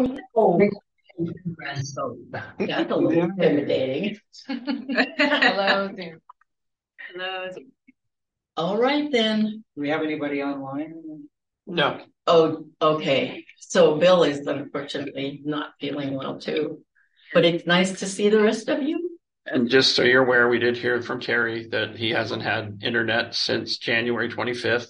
Oh, no. So that's a little intimidating. Hello there. Hello. All right, then. Do we have anybody online? No. Oh, okay. So Bill is unfortunately not feeling well too, but it's nice to see the rest of you. And just so you're aware, we did hear from Terry that he hasn't had internet since January 25th.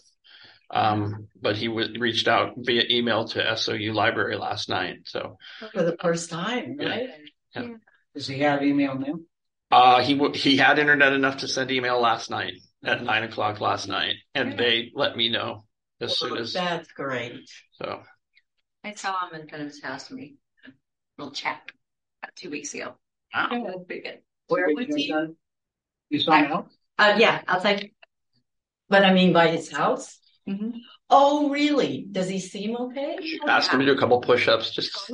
But he reached out via email to SOU Library last night. So For the first time, right? Yeah. Does he have email now? He had internet enough to send email last night at 9:00 last night, and they let me know as soon as. That's great. So I saw him in front of his house and we had a little chat about 2 weeks ago. Wow. That was pretty good. Where was he? You saw him out? Yeah, outside. But I mean, by his house? Mm-hmm. Oh, really? Does he seem okay? asked him to do a couple push-ups. Just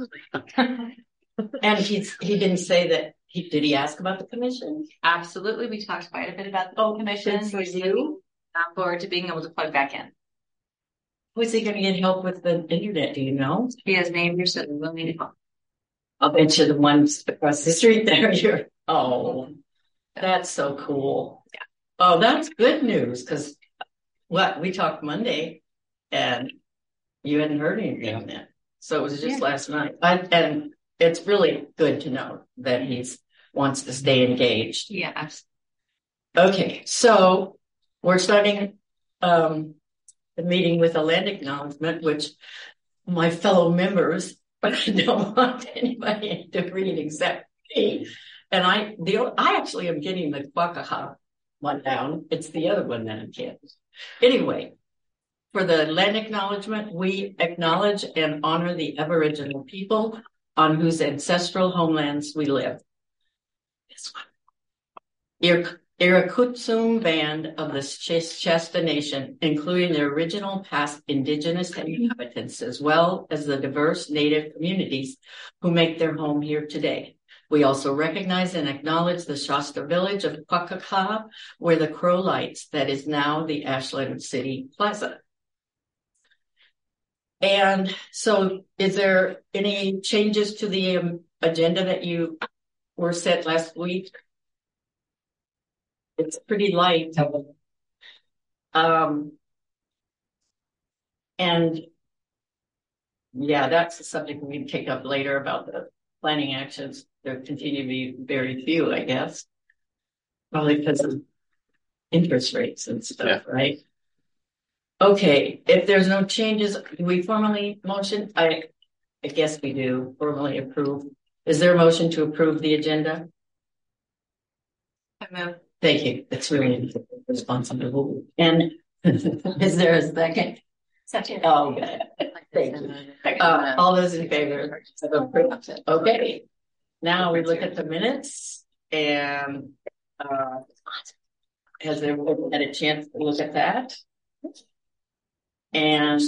And he didn't say that. Did he ask about the commission? Absolutely. We talked quite a bit about the commission. Good for you. I'm forward to being able to plug back in. Was he going to get help with the internet? Do you know? He has neighbors that will need help. I'll bet you the ones across the street there. That's so cool. Yeah. Oh, that's good news because we talked Monday and you hadn't heard anything yet. So it was just last night. And it's really good to know that he wants to stay engaged. Yeah, absolutely. Okay, so we're starting the meeting with a land acknowledgement, which my fellow members, but I don't want anybody to read except me. And I actually am getting the Quackaha one down. It's the other one that I can't. Anyway, for the land acknowledgement, we acknowledge and honor the Aboriginal people on whose ancestral homelands we live. This one. Irukutsun Band of the Shasta Nation, including the original past indigenous inhabitants, as well as the diverse native communities who make their home here today. We also recognize and acknowledge the Shasta village of Quackaha, where the Crow lights that is now the Ashland City Plaza. And so is there any changes to the agenda that you were set last week? It's pretty light. And yeah, that's a subject we can take up later about the planning actions. There continue to be very few, I guess. Probably because of interest rates and stuff, right? Okay, if there's no changes, do we formally motion? I guess we do formally approve. Is there a motion to approve the agenda? I move. Thank you. That's really responsible. And is there a second? Second. Oh, good. Thank you. All those in favor of approval. Okay. Now we look at the minutes and has everyone had a chance to look at that? And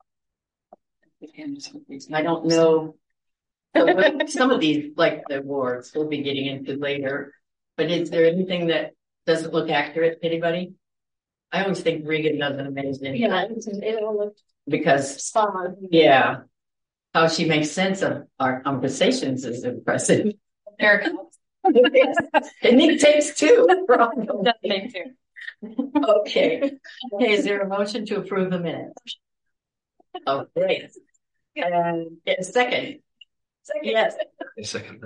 I don't know. Some of these, like the awards, we'll be getting into later. But is there anything that doesn't look accurate to anybody? I always think Regan does an amazing. Yeah, it all looked because spot on. Yeah, how she makes sense of our conversations is impressive. Eric. And it takes two. That thing too. Okay. Is there a motion to approve the minutes? Okay. And a second. Yes. a second.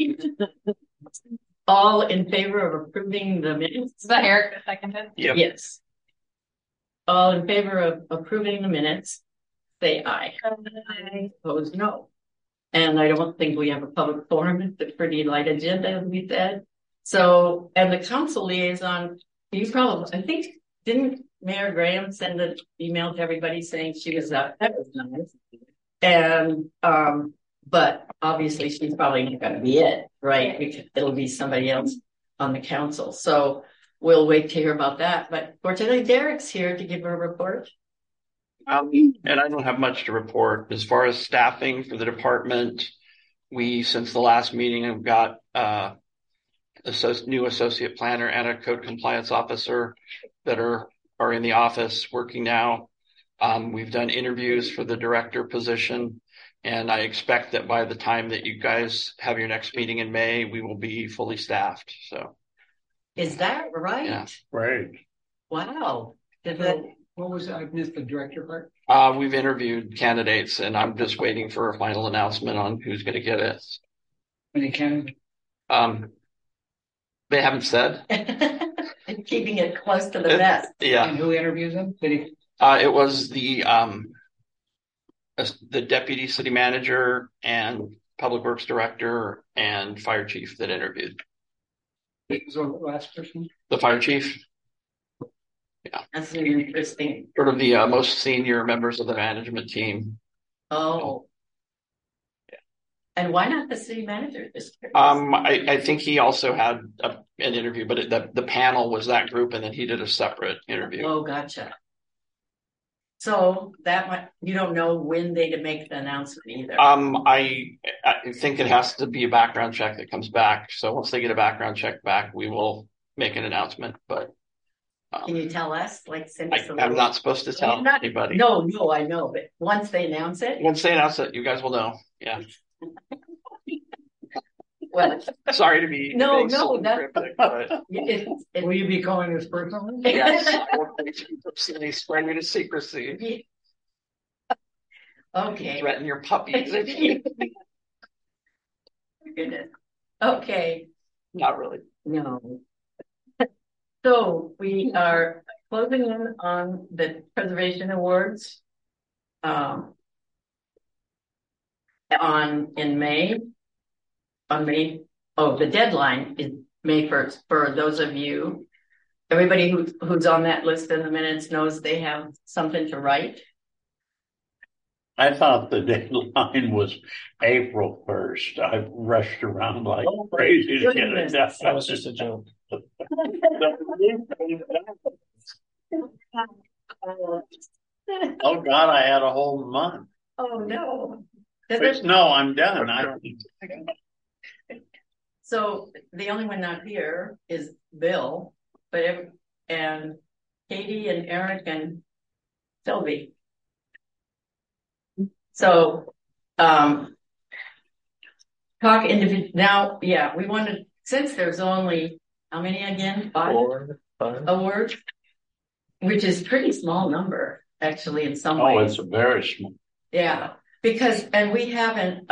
All in favor of approving the minutes? Is that Eric that seconded? Yep. Yes. All in favor of approving the minutes, say aye. Aye. Opposed, no. And I don't think we have a public forum. It's a pretty light agenda, as we said. So, and the council liaison, you probably, I think, didn't Mayor Graham send an email to everybody saying she was out? That was nice. And, but obviously she's probably not going to be it, right? Because it'll be somebody else on the council. So we'll wait to hear about that. But fortunately, Derek's here to give a report. And I don't have much to report. As far as staffing for the department, we, since the last meeting, have got new associate planner and a code compliance officer that are in the office working now. We've done interviews for the director position, And I expect that by the time that you guys have your next meeting in May, we will be fully staffed. So. Is that right? Yeah. Right. Wow. What was, I missed the director part? We've interviewed candidates and I'm just waiting for a final announcement on who's going to get it. Any candidates? They haven't said. Keeping it close to the vest. Yeah. And who interviews them? It was the deputy city manager and public works director and fire chief that interviewed. Who was the last person? The fire chief. Yeah. That's an interesting. Sort of the most senior members of the management team. Oh. Yeah. And why not the city manager? I think he also had an interview, but the panel was that group, and then he did a separate interview. Oh, gotcha. So you don't know when they to make the announcement either. I think it has to be a background check that comes back. So once they get a background check back, we will make an announcement. But can you tell us? Like, I'm not supposed to tell anybody. No, I know. But once they announce it, you guys will know. Yeah. Well, sorry to be no, cryptic, but will you be calling this personally? Yes, I will personally swear you to secrecy. Okay. Threaten your puppies. Goodness. Okay. Not really. No. So we are closing in on the preservation awards. In May. The deadline is May 1st for those of you. Everybody who's on that list in the minutes knows they have something to write. I thought the deadline was April 1st. I rushed around like crazy to get it done. That was just a joke. Oh God, I had a whole month. Oh no. No, I'm done. So the only one not here is Bill, and Katie and Eric and Sylvie. So, talk individual now. Yeah, we wanted, since there's only, how many again? 5 awards, which is pretty small number actually in some ways. Oh, it's a very small. Yeah, because, and we haven't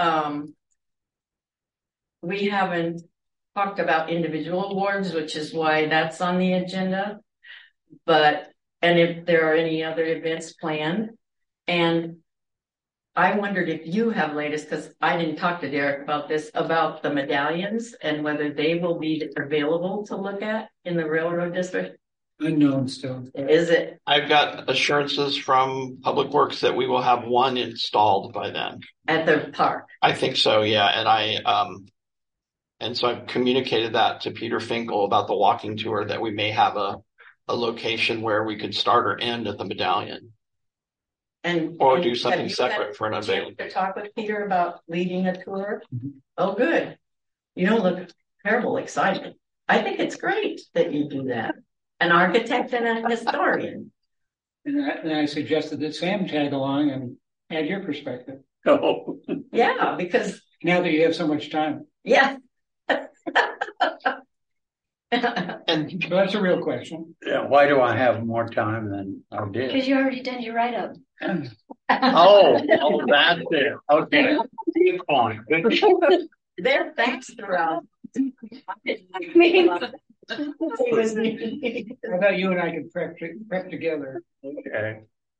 talked about individual awards, which is why that's on the agenda. And if there are any other events planned. And I wondered if you have latest, because I didn't talk to Derek about this, about the medallions and whether they will be available to look at in the railroad district. Unknown still. Is it? I've got assurances from Public Works that we will have one installed by then. At the park? I think so, yeah. And so I've communicated that to Peter Finkel about the walking tour, that we may have a location where we could start or end at the medallion. Or do something separate for an unveiling. To talk with Peter about leading a tour? Mm-hmm. Oh, good. You don't look terrible excited. I think it's great that you do that. An architect and a historian. And I suggested that Sam tag along and add your perspective. Oh. Yeah, because now that you have so much time. Yeah. And so that's a real question. Yeah, why do I have more time than I did? Because you already done your write-up. Oh, that's it. Okay. Good point. They're facts throughout. I thought you and I could prep together. Okay.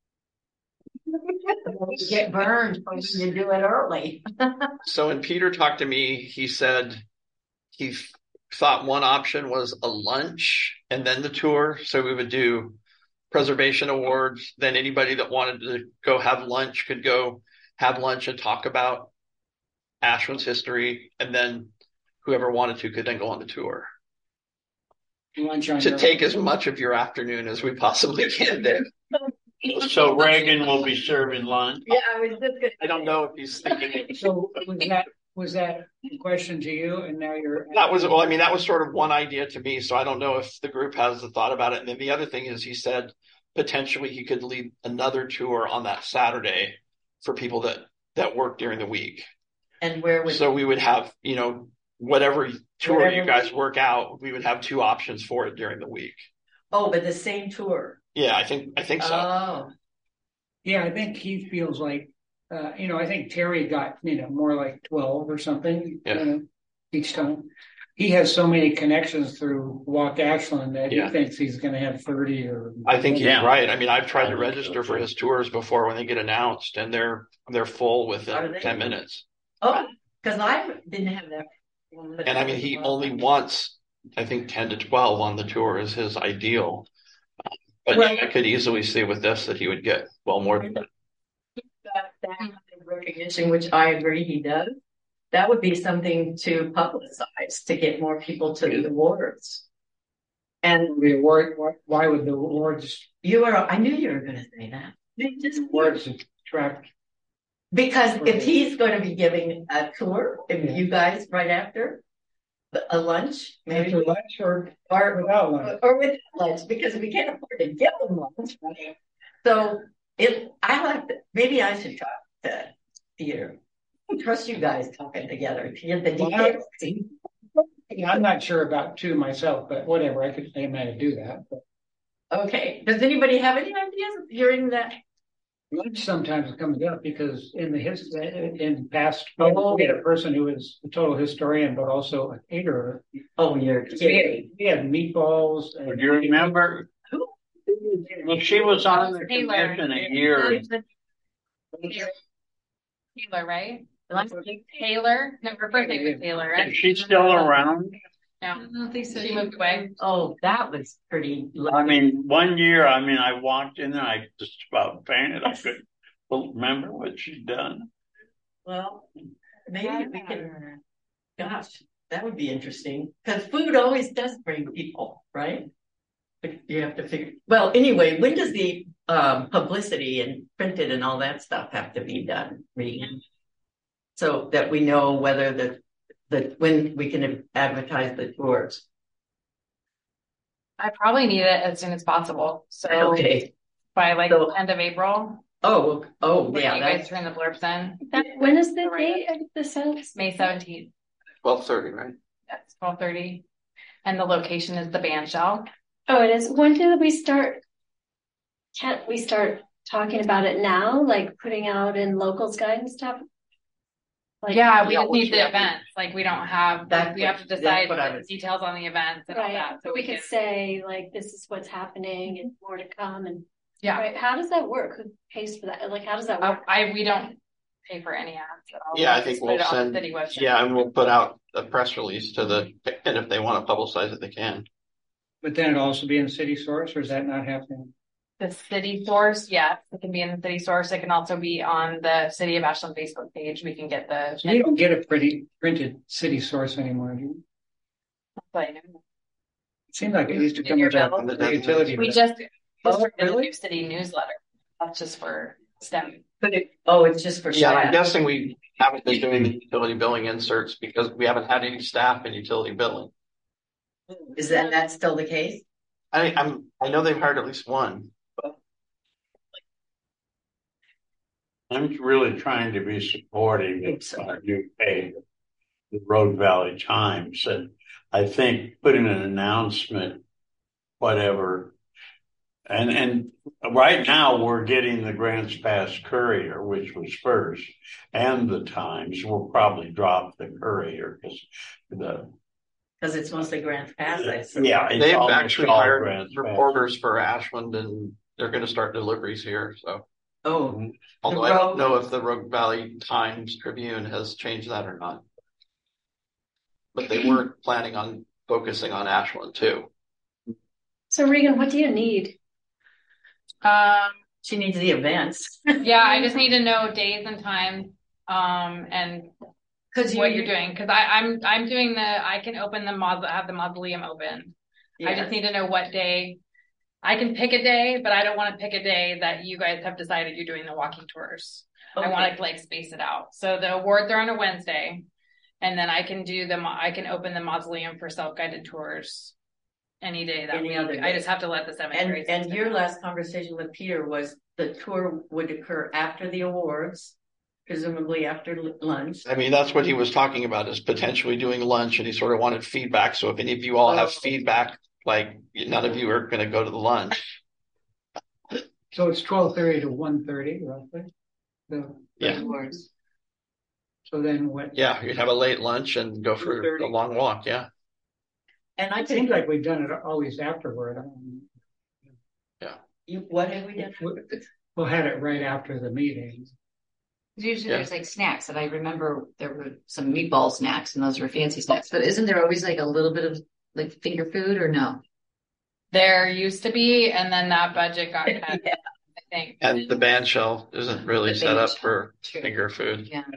You get burned when you do it early. So when Peter talked to me, he said he thought one option was a lunch and then the tour. So we would do preservation awards. Then anybody that wanted to go have lunch could go have lunch and talk about Ashland's history. And then whoever wanted to could then go on the tour. To take as much of your afternoon as we possibly can, Dave. So Reagan will be serving lunch. Yeah, I was just gonna. I don't know if he's thinking. So was that a question to you? And now you're. That was sort of one idea to me. So I don't know if the group has the thought about it. And then the other thing is, he said potentially he could lead another tour on that Saturday for people that that work during the week. And where would, So we would have, whatever tour Whatever- you guys work out, we would have 2 options for it during the week. oh, but the same tour. Yeah, I think so. Oh, Yeah, I think he feels like, I think Terry got, more like 12 or something, Yeah. Each time. He has so many connections through Walk Ashland that Yeah. he thinks he's going to have 30 or. I think he's Yeah. right. I mean, I've tried to I think so, register for too. his tours before when they get announced, and they're full Are within they? 10 minutes. oh, because I didn't have that. And I mean, he only wants, I think, 10 to 12 on the tour is his ideal. But Well- yeah, I could easily see with this that he would get well more than that. That kind of recognition, which I agree he does. That would be something to publicize to get more people to the awards. And The award, why would the awards I knew you were going to say that. They just- attract? Because if he's going to be giving a tour, if you guys right after a lunch, maybe, After lunch or or without lunch? or with lunch, because we can't afford to give them lunch, right? So maybe I should talk to Peter. I trust you guys talking together to get the details. I'm not sure about 2 myself, but whatever, I could say to do that. But Okay. Does anybody have any ideas of hearing that? lunch sometimes comes up because in past, Oh. we had a person who was a total historian, but also a caterer. Oh, you're kidding. We had meatballs. Do you remember? Well, she was on the Taylor. commission a year. Taylor, right? Taylor? No, her first name was Taylor, right? Is she still around? No, I don't think so. She moved away. Oh, that was pretty. I mean, one year, I walked in and I just about fainted. I couldn't remember what she'd done. Well, maybe we can. Gosh, that would be interesting because food always does bring people, right? But you have to figure. Well, anyway, when does the publicity and printed and all that stuff have to be done, Regan? So that we know whether when we can advertise the tours. I probably need it as soon as possible. So Okay. by So- end of April, Oh, when yeah. you That's guys turn the blurbs in, When is the date of the census? May 17th. 12:30, right? That's 12:30. And the location is the band shell. Oh, it is. When did we start? Can't we start talking about it now? Like putting out in locals guide and stuff? Like, Yeah, we just once need we the have- events. Like we don't have, That's we have to what- that's decide what I the was- details on the events and all right. that. So But we we could can, say like, this is what's happening and more to come. And yeah. right. How does that work? Who pays for that? Like, how does that work? We don't pay for any ads at all. Yeah, I We think just put we'll it on the send, city website. yeah, and we'll put out a press release to and if they want to publicize it, they can. But then it'd also be in City Source, or is that not happening? The city source, yes, it can be in the city source. It can also be on the City of Ashland Facebook page. We can get the. So you don't get a pretty printed City Source anymore, do you? But It seemed like it used to In come your with a bill? the utility. we bill. just Oh, started a really? new city newsletter. That's just for STEM. it's just for Yeah, I'm staff. guessing we haven't been doing the utility billing inserts because we haven't had any staff in utility billing. Is that still the case? I know they've hired at least one. I'm really trying to be supportive Oops. of our new pay, the Road Valley Times, and I think putting an announcement, whatever. And right now we're getting the Grants Pass Courier, which was first, and the Times. We'll probably drop the Courier Because it's mostly Grants Pass, I assume. yeah, it's They've almost actually all hired Grants Pass. reporters for Ashland and they're going to start deliveries here. So, Oh, although I don't know if the Rogue Valley Times Tribune has changed that or not. But they were planning on focusing on Ashland too. So Regan, what do you need? she needs the events. Yeah, I just need to know days and times, and Because what you're doing. Because I'm doing I can open have the mausoleum open. I just need to know what day. I can pick a day, but I don't want to pick a day that you guys have decided you're doing the walking tours. I want to like space it out. So the awards are on a Wednesday, and then I can I can open the mausoleum for self-guided tours any day that Any week. other day. I just have to let the seventh grade. And your last conversation with Peter was the tour would occur after the awards. presumably after lunch. I mean, that's what he was talking about, is potentially doing lunch, and he sort of wanted feedback. So if any of you all have feedback, like none of you are going to go to the lunch. So it's 12:30 to 1:30 roughly. Yeah. So then what? Yeah, you'd have a late lunch and go for a long walk. Yeah. And It seems like we've done it always afterward. What have we done? We'll have it right after the meeting. Usually there's like snacks, and I remember there were some meatball snacks, and those were fancy snacks. But isn't there always like a little bit of like finger food, or no? There used to be, and then that budget got cut. Yeah. I think. And the band shell isn't really set up for finger food. Yeah.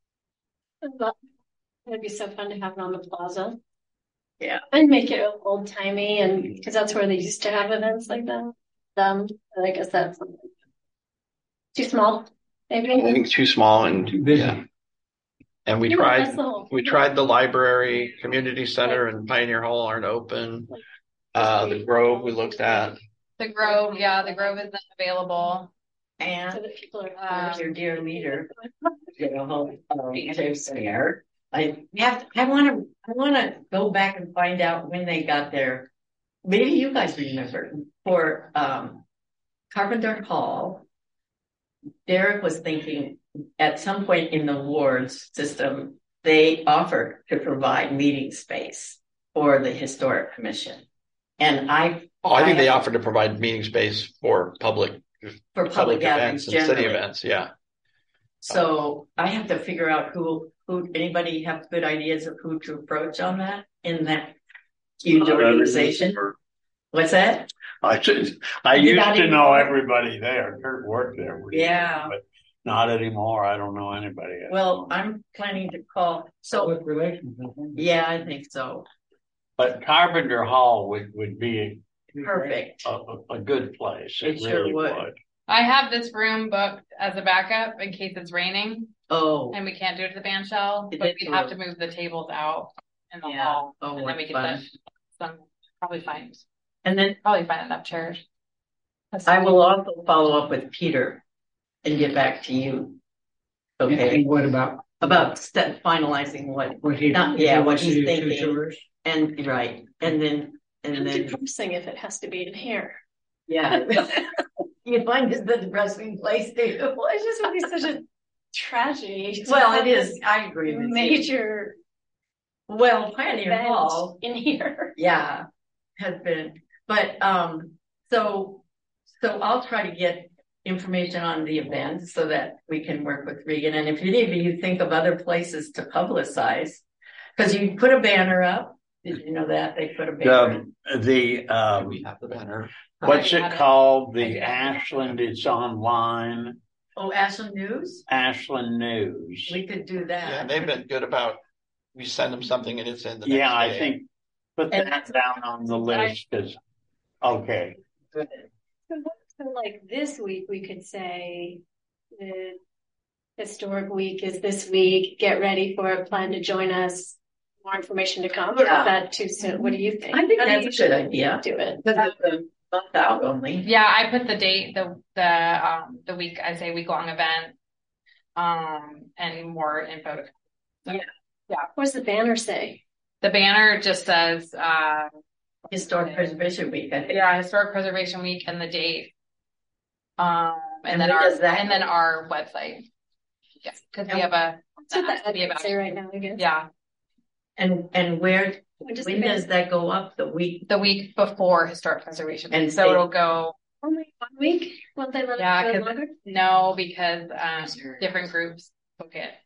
It'd be so fun to have it on the plaza. Yeah. And make it old timey, and because that's where they used to have events like that. I guess that's too small. Maybe. I think too small and Too busy. yeah. And we that's tried the whole. the library, community center, and Pioneer Hall aren't open. The Grove we looked at. The Grove, the Grove isn't available. So And that people are. your dear leader, they're scared. I want to go back and find out when they got there. Maybe you guys remember for Carpenter Hall. Derek was thinking at some point in the wards system, they offered to provide meeting space for the historic commission. And I think they offered to provide meeting space for public gatherings events and city generally. events. Yeah. So I have to figure out who anybody have good ideas of who to approach on that in that huge organization. What's that? I used to know everybody there. Kurt worked there. Yeah. But not anymore. I don't know anybody. Well, I'm planning to call. So Public relations, I think. yeah, I think so. But Carpenter Hall would be Perfect. a good place. It sure really would. I have this room booked as a backup in case it's raining Oh, and we can't do it to the band shell, It but is we have cool. to move the tables out in the yeah. hall, Oh, and then we what can fun. set some probably find And then enough chairs. I will also follow up with Peter and get back to you. Okay. And what about Finalizing what what he? Not- yeah, what wants to he's do, 2 thinking. tours? and right. And then It's depressing if it has to be in here. yeah. You find this the depressing place too. Well, it just would be such a tragedy. to Well, have it is. this I agree with you. major Well, Pioneer event Hall, in here. yeah, has been. But so I'll try to get information on the event so that we can work with Regan. And if any of you think of other places to publicize, because you put a banner up. Did you know that they put a banner? We have the banner. What's I it had it. called? I The do have it. Ashland. It's online. Oh, Ashland News. Ashland News. We could do that. Yeah, they've been good about. We send them something and it's in the next Yeah, I day. think put And that down on the list because okay. So like this week, we could say the historic week is this week. Get ready for it. Plan to join us. More information to come. Or is that too soon? What do you think? I think How do that's you a good idea. do it. Because it's a month out only. Yeah, I put the date, the week, I say week long event, and more info. What does the banner say? The banner just says, Historic Preservation Week. I think. Historic Preservation Week and the date. And And then when does that and then our website. Yeah, because we have a, That's what that has that to be would about, say right now, I guess. yeah, And where When does when the does that go up? The week. the week before Historic Preservation. And so they- it'll go, only 1 week? Won't they let Yeah, it go 'cause- longer? no, because, different groups book it.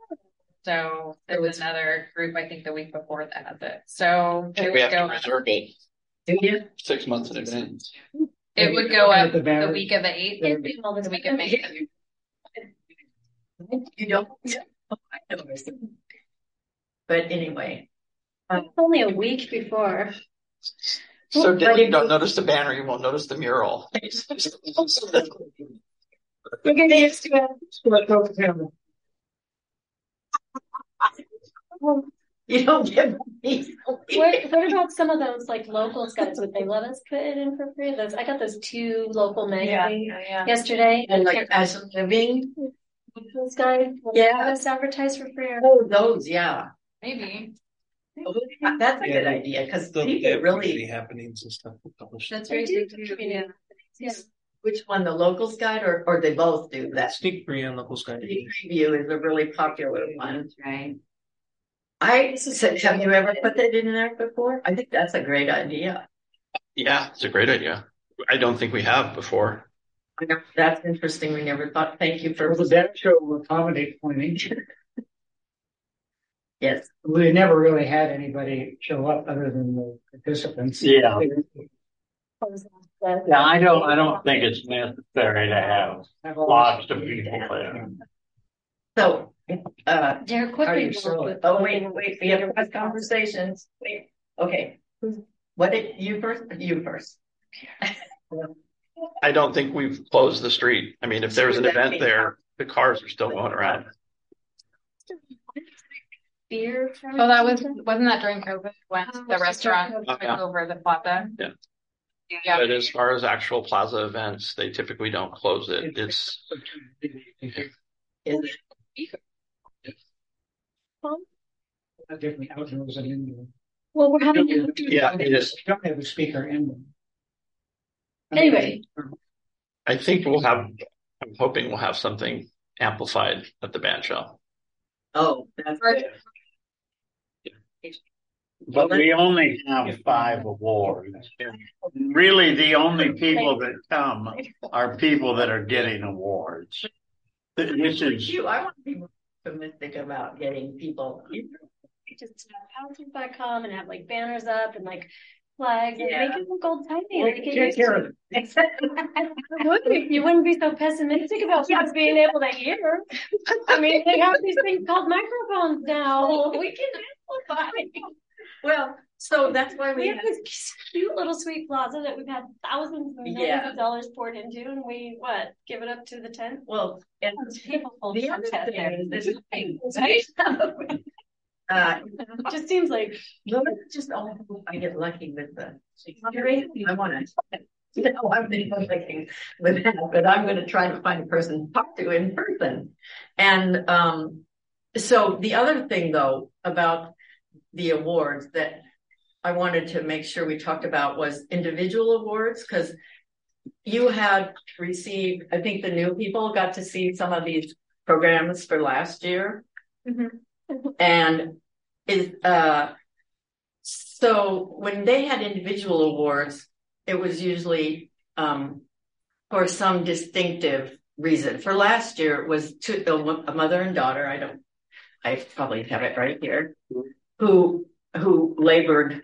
So there's another group, I think the week before that has it. So it We would have to go, reserve it Do you? 6 months in advance. it would go up The the banner. week of the 8th, All this the week of May. You don't? Oh, I know. But anyway. It's only a week before. So But if you if don't you- notice the banner, you won't notice the mural. We're getting used to it. You don't give me. What about some of those like locals guys? Would they let us put it in for free? Those I got those 2 local magazines yeah. yesterday. And like as a living. Locals Guide. Yeah. Let's advertise for free. Oh, those, yeah. Maybe. That's a good idea because people really. happenings and stuff published. That's They right. do. They do. Yeah. Yeah. Which one, the Locals Guide, or they both do that? Sneak preview on Locals Guide. Sneak Preview is a really popular one. That's right. I said, have you ever put that in there before? I think that's a great idea. Yeah, it's a great idea. I don't think we have before. That's interesting. We never thought. Thank you for. Well, the data show will accommodate pointing. Yes. We never really had anybody show up other than the participants. Yeah. Yeah, I don't think it's necessary to have lots of people there. So, Derek, are quickly. you sure? Oh, wait, we have press conversations. Wait, okay. What did you first? You first. I don't think we've closed the street. I mean, if there was an event there, the cars are still going around. Beer. Oh, wasn't that during COVID when the restaurant took over the plaza? Yeah. Yeah. But as far as actual plaza events, they typically don't close it. It's Is it? Different outdoors and indoor. Well, we're having. yeah, it is. You don't have a speaker in them. Anyway. I think I'm hoping we'll have something amplified at the band shell. Oh, that's good. But we only have 5 awards. Really, the only people that come are people that are getting awards. This is I want to be more optimistic about getting people. Just have houses.com and have like banners up and like flags and Yeah. make it look old timey. Well, take care of it. You wouldn't be so pessimistic about us being able to hear. I mean, they have these things called microphones now. We can amplify. Well, so that's why We we have this cute little sweet plaza that we've had thousands and millions of dollars poured into, and we give it up to the 10th. well, and People hold the other sunset there. thing is this Right? It Just seems like just all I get lucky with the I want to. No, I've been looking with that, but I'm going to try to find a person to talk to in person. And so the other thing, though, about the awards that I wanted to make sure we talked about was individual awards, because you had received, I think the new people got to see some of these programs for last year. And so when they had individual awards, it was usually for some distinctive reason. For last year, it was a mother and daughter. I probably have it right here, who labored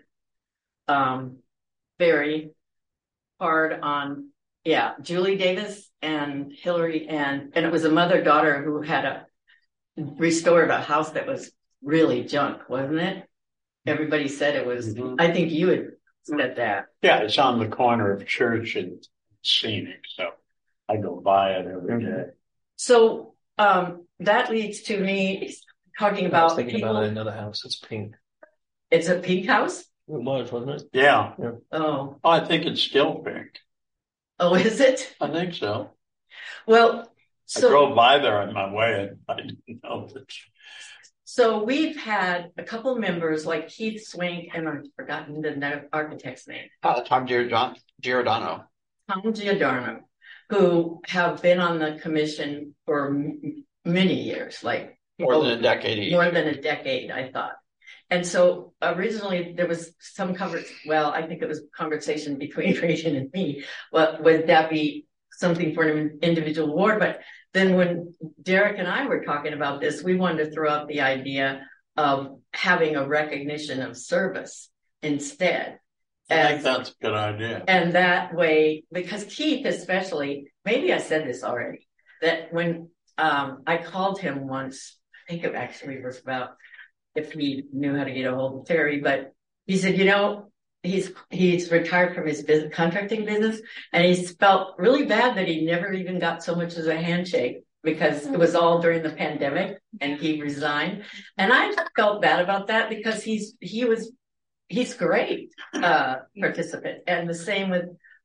very hard on, Julie Davis and Hillary, and it was a mother-daughter who had restored a house that was really junk, wasn't it? Everybody said it was. I think you had said that. Yeah, it's on the corner of Church and Scenic, so I go by it every day. So that leads to me talking I about was thinking people. about another house. It's pink. It's a pink house. It was, wasn't it? Yeah. Oh, I think it's still pink. oh, is it? I think so. Well, I drove by there on my way and I didn't know that. So we've had a couple members like Keith Swink, and I've forgotten the architect's name. Tom Giordano. Tom Giordano, who have been on the commission for many years, like More than a decade each. More than a decade, I thought. And so originally there was some I think it was conversation between Regan and me. Well, would that be something for an individual award? But then when Derek and I were talking about this, we wanted to throw out the idea of having a recognition of service instead. I think that's a good idea. And that way, because Keith especially, maybe I said this already, that when I called him once, I think it actually was about if he knew how to get a hold of Terry, but he said, he's retired from his contracting business, and he's felt really bad that he never even got so much as a handshake because it was all during the pandemic and he resigned. And I felt bad about that because he's great participant. And the same with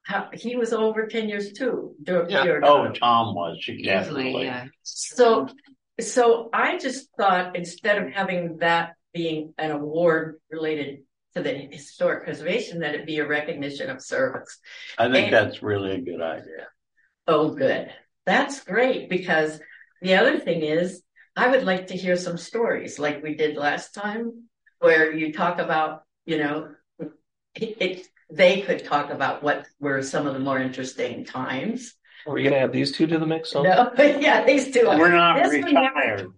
he was over 10 years too. Oh, Tom was. She Easily, definitely. yeah. So I just thought instead of having that being an award related to the historic preservation, that it be a recognition of service. I think that's really a good idea. Oh, good. That's great, because the other thing is I would like to hear some stories like we did last time, where you talk about, they could talk about what were some of the more interesting times. Are we gonna add these two to the mix? Also? No, yeah, these two. We're not This one never- retired.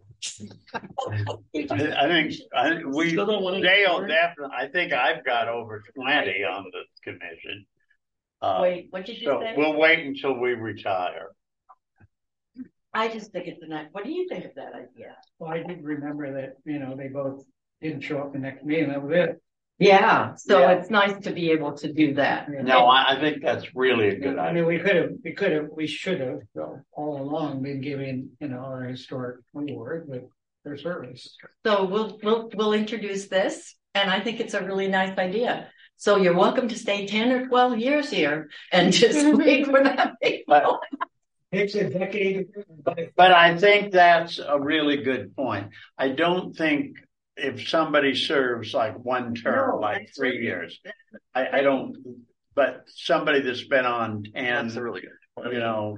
I think we, Still don't want to- Dale definitely, I think I've got over 20 on the commission. Wait, what did you So say? we'll wait until we retire. I just think it's a nice. What do you think of that idea? Well, I did remember that, they both didn't show up the next meeting. That was it. Yeah, so Yeah. it's nice to be able to do that. No, I think that's really a good I idea. mean, we should have all along been giving, our historic award with their service. So we'll introduce this, and I think it's a really nice idea. So you're welcome to stay 10 or 12 years here and just wait for that. But, Takes a decade. but I think that's a really good point. I don't think if somebody serves like one term, No, like that's 3 right. years, I don't, but somebody that's been on 10, That's a really good point.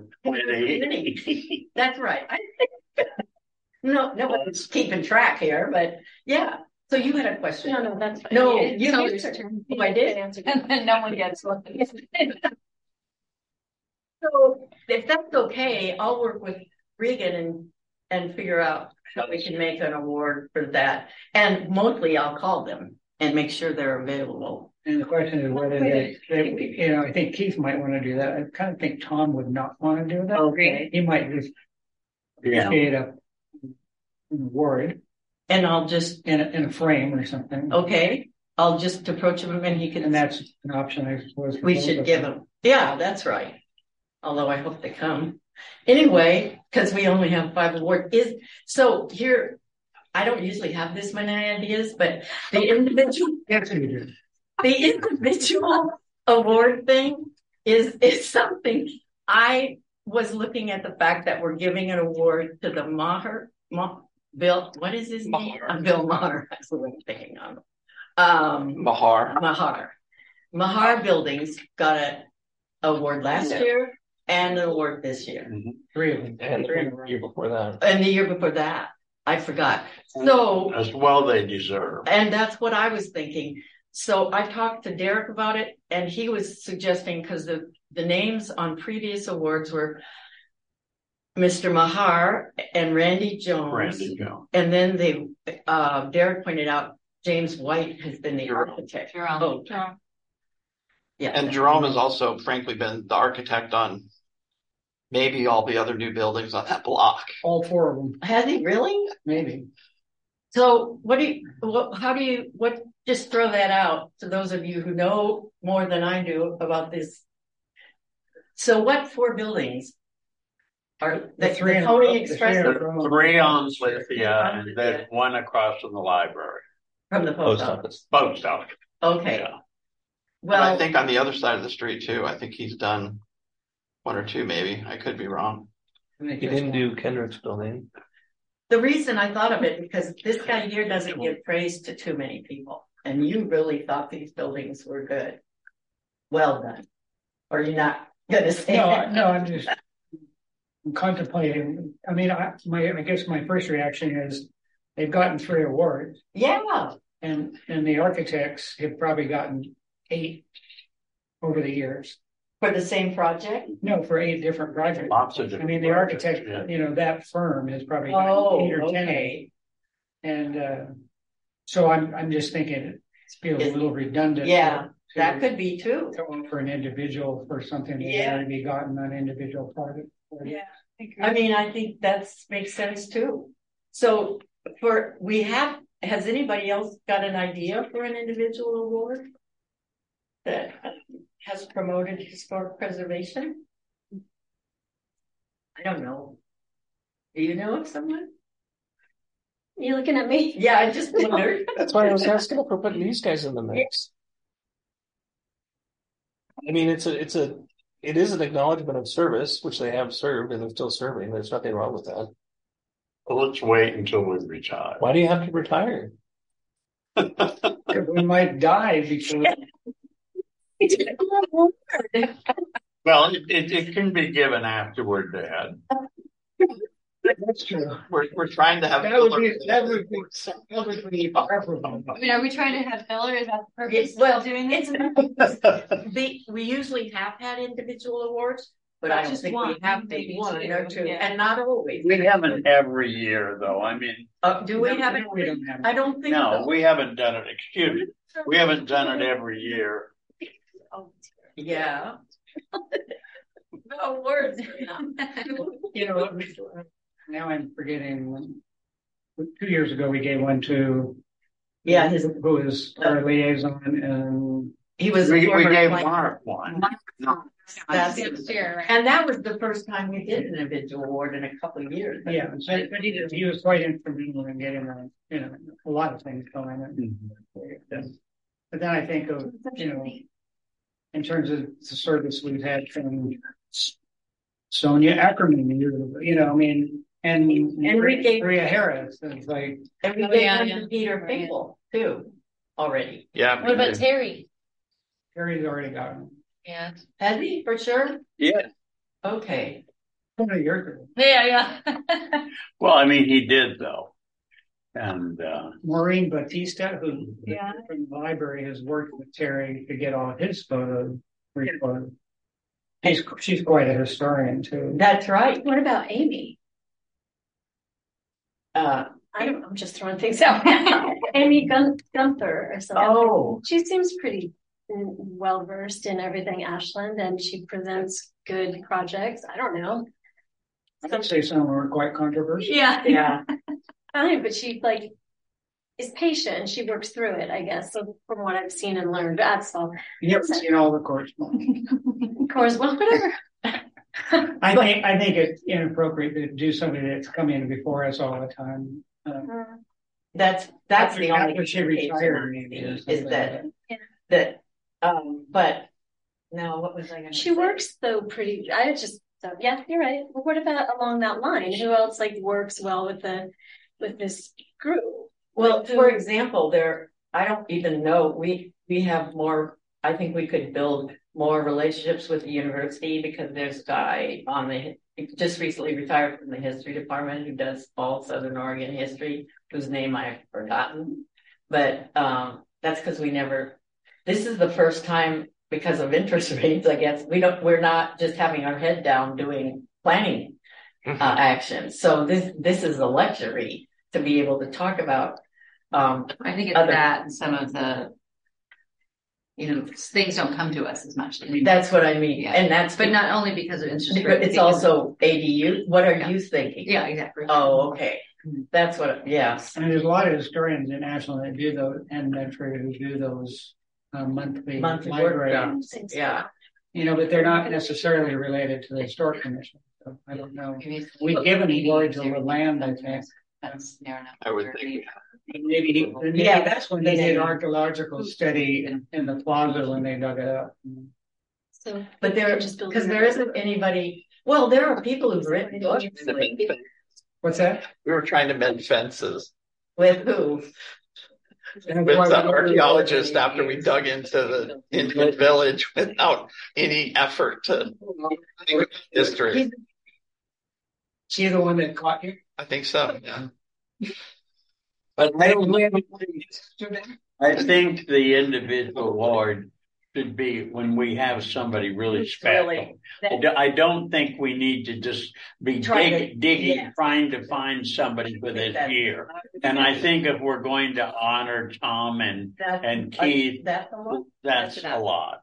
20. That's right. No, nobody's keeping track here, but yeah. So you had a question. No, that's fine. No, It's you always answered. your turn. Oh, I did? Answer. And then no one gets one. So if that's okay, I'll work with Regan and figure out how we can make an award for that. And mostly I'll call them and make sure they're available. And the question is whether I think Keith might want to do that. I kind of think Tom would not want to do that. Okay. He might just Yeah. create a award And I'll just, in a frame or something. okay, I'll just approach him and he can. And that's an option, I suppose. for We both should of give them. them. Yeah, that's right. Although I hope they come. Anyway, because we only have 5 awards. So here, I don't usually have this many ideas, but the individual Yes, you do. the individual award thing is something. I was looking at the fact that we're giving an award to the Bill. What is his name? Maher. Bill Maher. That's what I'm thinking of. Mahar. Maher Buildings got an award last Yeah. year and an award this year, 3 of them. And the year before that. and the year before that. I forgot. So. As well they deserve. And that's what I was thinking. So I talked to Derek about it, and he was suggesting, because the names on previous awards were Mr. Maher and Randy Jones. Randy Jones. And then Derek pointed out James White has been the architect. Jerome. Oh, yeah. And Jerome has also, frankly, been the architect on maybe all the other new buildings on that block. All 4 of them, Has he really? maybe. So just throw that out to those of you who know more than I do about this. So what 4 buildings are the three Pony in- the Express three in- The 3 on Lithia and then 1 across from the library. from the post Post office? office. Post office. Okay. Yeah. Well, I Well, think on the other side of the street too, I think he's done 1 or 2 maybe. I could be wrong. He didn't do Kendrick's building. the reason I thought of it, because this guy here doesn't give praise to too many people. And you really thought these buildings were good. Well done. Or you're not gonna say that? No, I'm just contemplating. I mean, I guess my first reaction is they've gotten 3 awards, Yeah. and the architects have probably gotten 8 over the years. For the same project? No, for 8 different projects. Lots of I different. mean, the architect, Yeah. that firm has probably Oh, gotten 8 or 10. okay. And so I'm just thinking it feels a little redundant. Yeah, to that could be too. go for an individual for something that's Yeah. already be gotten on individual project. Yeah. I mean, I think makes sense too. So has anybody else got an idea for an individual award that has promoted historic preservation? I don't know. Do you know of someone? You looking at me? Yeah, I just wondered. That's why I was asking if we're putting these guys in the mix. I mean, it is an acknowledgement of service, which they have served and they're still serving. There's nothing wrong with that. Well, let's wait until we retire. Why do you have to retire? Because we might die before. Well, it can be given afterward, Dad. That's true. We're trying to have. That would be preferable. I mean, are we trying to have filler? Is that the purpose Yes, well, of doing this? We usually have had individual awards, but I don't Just think one, we have maybe one or two, yeah. and not always. We haven't every year, though. I mean, Do we have it? We don't have it. I don't think no, so. we haven't done it. Excuse me. We haven't done it every year. Yeah. No words. You know, now I'm forgetting. 2 years ago, we gave one to Yeah, who is our liaison, and he was. We former gave client. Mark one. That's Next year, right? and that was the first time we did an individual award in a couple of years. yeah, but he was quite instrumental in getting a lot of things going. But then I think of in terms of the service we've had from Sonia Ackerman, I mean, and Enrique Maria Harris. It's like, And we Oh, gave yeah, one yeah. to Peter Finkel too already. Yeah. What about Terry? Harry's already got one. Yeah. Has he for sure? Yeah. Okay. One of your Yeah. Well, I mean, he did though, and Maureen Batista, who Yeah. from the library has worked with Terry to get all his photos recorded. She's quite a historian too. That's right. What about Amy? I'm just throwing things out. Amy Gunther or something. Oh. She seems pretty well versed in everything Ashland, and she presents good projects. I don't know. I'd say some were quite controversial. Yeah, Yeah. fine, but she is patient and she works through it, I guess. So from what I've seen and learned, that's all. You haven't seen all the correspondence. Of course, well, whatever. I think it's inappropriate to do something that's come in before us all the time. That's After- the only after she indication retired, I maybe, see or is something that like that but no, what was I going to She works though pretty. Yeah, you're right. Well, what about along that line? Who else works well with this group? Well, for example, I don't even know, we have more, I think we could build more relationships with the university because there's a guy just recently retired from the history department who does all Southern Oregon history, whose name I've forgotten. But that's because this is the first time because of interest rates, I guess, we're not just having our head down doing planning action. So this is a luxury to be able to talk about. I think it's that and some of the, things don't come to us as much. That's what I mean. Yeah. And but not only because of interest but rates. it's also ADU. What are you thinking? Yeah, exactly. Oh, okay. That's what, yes. And there's a lot of historians in Ashland that do those, and Medford who do those monthly library. workshops. Yeah. But they're not necessarily related to the historic commission. So I don't know. We've given awards over land, I think. That's near enough. I would think. Maybe that's when they did archaeological study in the plaza when they dug it up. So, But because there isn't anybody, well, there are people who've written books. What's that? We were trying to mend fences With who? with the archaeologist after we dug into the Indian village without any effort to history. She the one that caught you? I think so. Yeah. but I think the individual award should be when we have somebody really special. I don't think we need to just be digging, trying to find somebody for this year. And I think if we're going to honor Tom and Keith, that's a lot.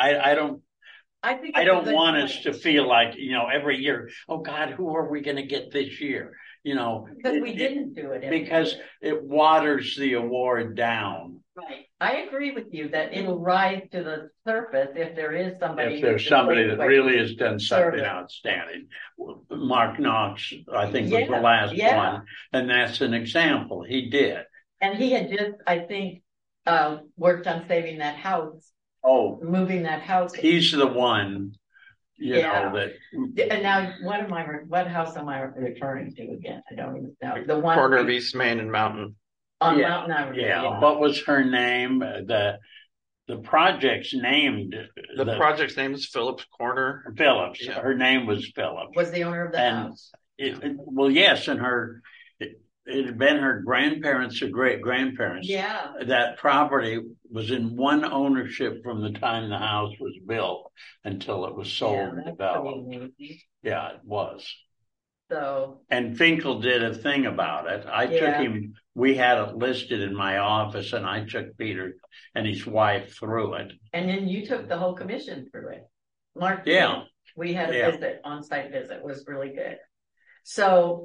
I don't want us to feel like, every year, oh God, who are we going to get this year? Because we didn't do it. Because it waters the award down. Right. I agree with you that it'll rise to the surface if there is somebody. If there's somebody that really has done something outstanding. Mark Knox, I think, was the last one. And that's an example. He did. And he had just, I think, worked on saving that house Oh, moving that house. he's the one, you Yeah. know, that, And now, what house am I referring to again? I don't even know. The one Corner of East Main and Mountain. on Yeah. Mountain Avenue. yeah, what was her name? The project's named. The project's name is Phillips Corner. Phillips. Yeah. Her name was Phillips. Was the owner of the And house. Well, yes, and it had been her grandparents or great grandparents. Yeah. That property was in one ownership from the time the house was built until it was sold and that's developed. pretty amazing. Yeah, it was. So, And Finkel did a thing about it. I took Yeah. him, we had it listed in my office, and I took Peter and his wife through it. and then you took the whole commission through it. Mark. Yeah. We had a Yeah. visit, on-site visit. It was really good. So,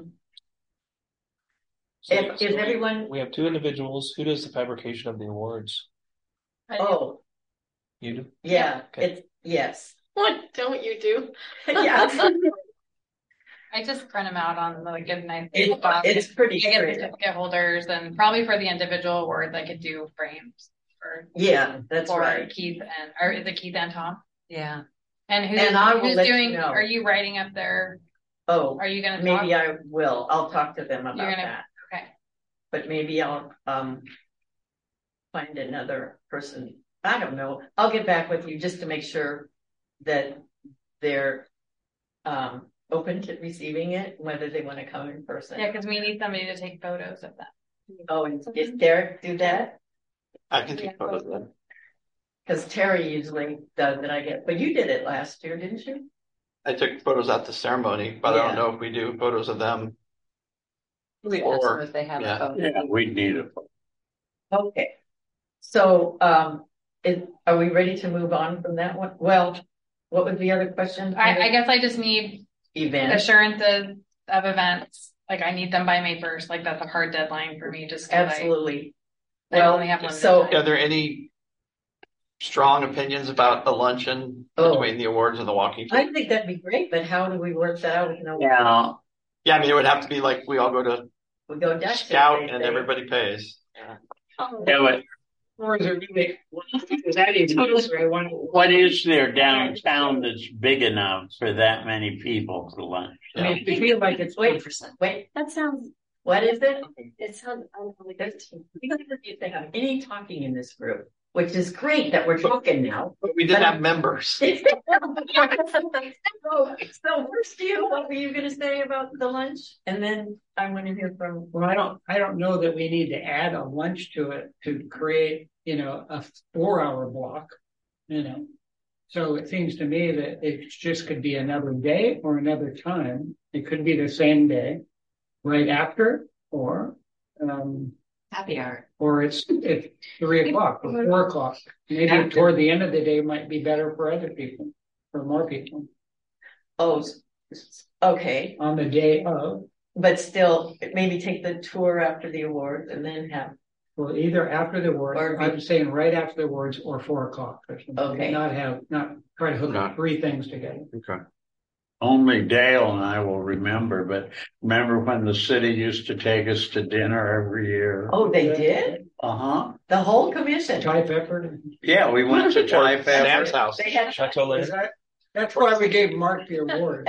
if everyone, We have two individuals. Who does the fabrication of the awards? oh, You do? yeah, Okay. yes. What don't you do? Yeah. I just print them out on like a nice. It's pretty I get straight. certificate holders, and probably for the individual awards, I could do frames Yeah, that's for right. Keith or is it Keith and Tom? Yeah. And And I will who's let you doing? know. Are you writing up there? Oh, Are you going to maybe I will. I'll talk to them about You're gonna- that. Okay. But maybe I'll find another person. I don't know. I'll get back with you just to make sure that they're open to receiving it, whether they want to come in person. Yeah, because we need somebody to take photos of that. Oh, and does Derek do that? I can take photos of them. Because Terry usually does it, I guess. But you did it last year, didn't you? I took photos at the ceremony, but I Yeah. don't know if we do photos of them. We Or- ask them if they have yeah. a phone. Yeah, we'd need it. Okay. So, are we ready to move on from that one? Well, what was the other question? I guess I just need Event. assurances of events. Like I need them by May 1st. Like that's a hard deadline for me. Just 'cause Absolutely. I only have limited so time. Are there any strong opinions about the luncheon Oh. between the awards and the walking tour? I think that'd be great, but how do we work that out with no? Yeah. Yeah, I mean, it would have to be like we all go to We go Dutch. Scout they and say. everybody pays. Oh, Yeah, but Or is it really, is that even necessary? what is there downtown that's big enough for that many people for lunch? I mean, I feel like it's Wait, wait, that sounds, what is it? it sounds unbelievable. There's, we don't have any talking in this group, which is great that we're talking now. But we didn't have members. So first you, what were you gonna say about the lunch? And then I want to hear from. Well, I don't know that we need to add a lunch to it to create, a 4-hour block, So it seems to me that it just could be another day or another time. It could be the same day, right after, or Happy hour. or it's 3 o'clock or 4 o'clock. Maybe After. toward the end of the day might be better for other people, for more people Oh, okay, on the day of. but still, maybe take the tour after the awards and then have. Well, either after the words, Or- I'm saying right after the words or 4 o'clock. Or something. Okay. Not try to hook Not- 3 things together. Okay. Only Dale and I will remember, but remember when the city used to take us to dinner every year? Oh, they did? Uh-huh. The whole commission? Thai pepper. Yeah, we went to Thai Sam's Pepper. house. They had. Chateau Is Lane. that's why we gave Mark the award.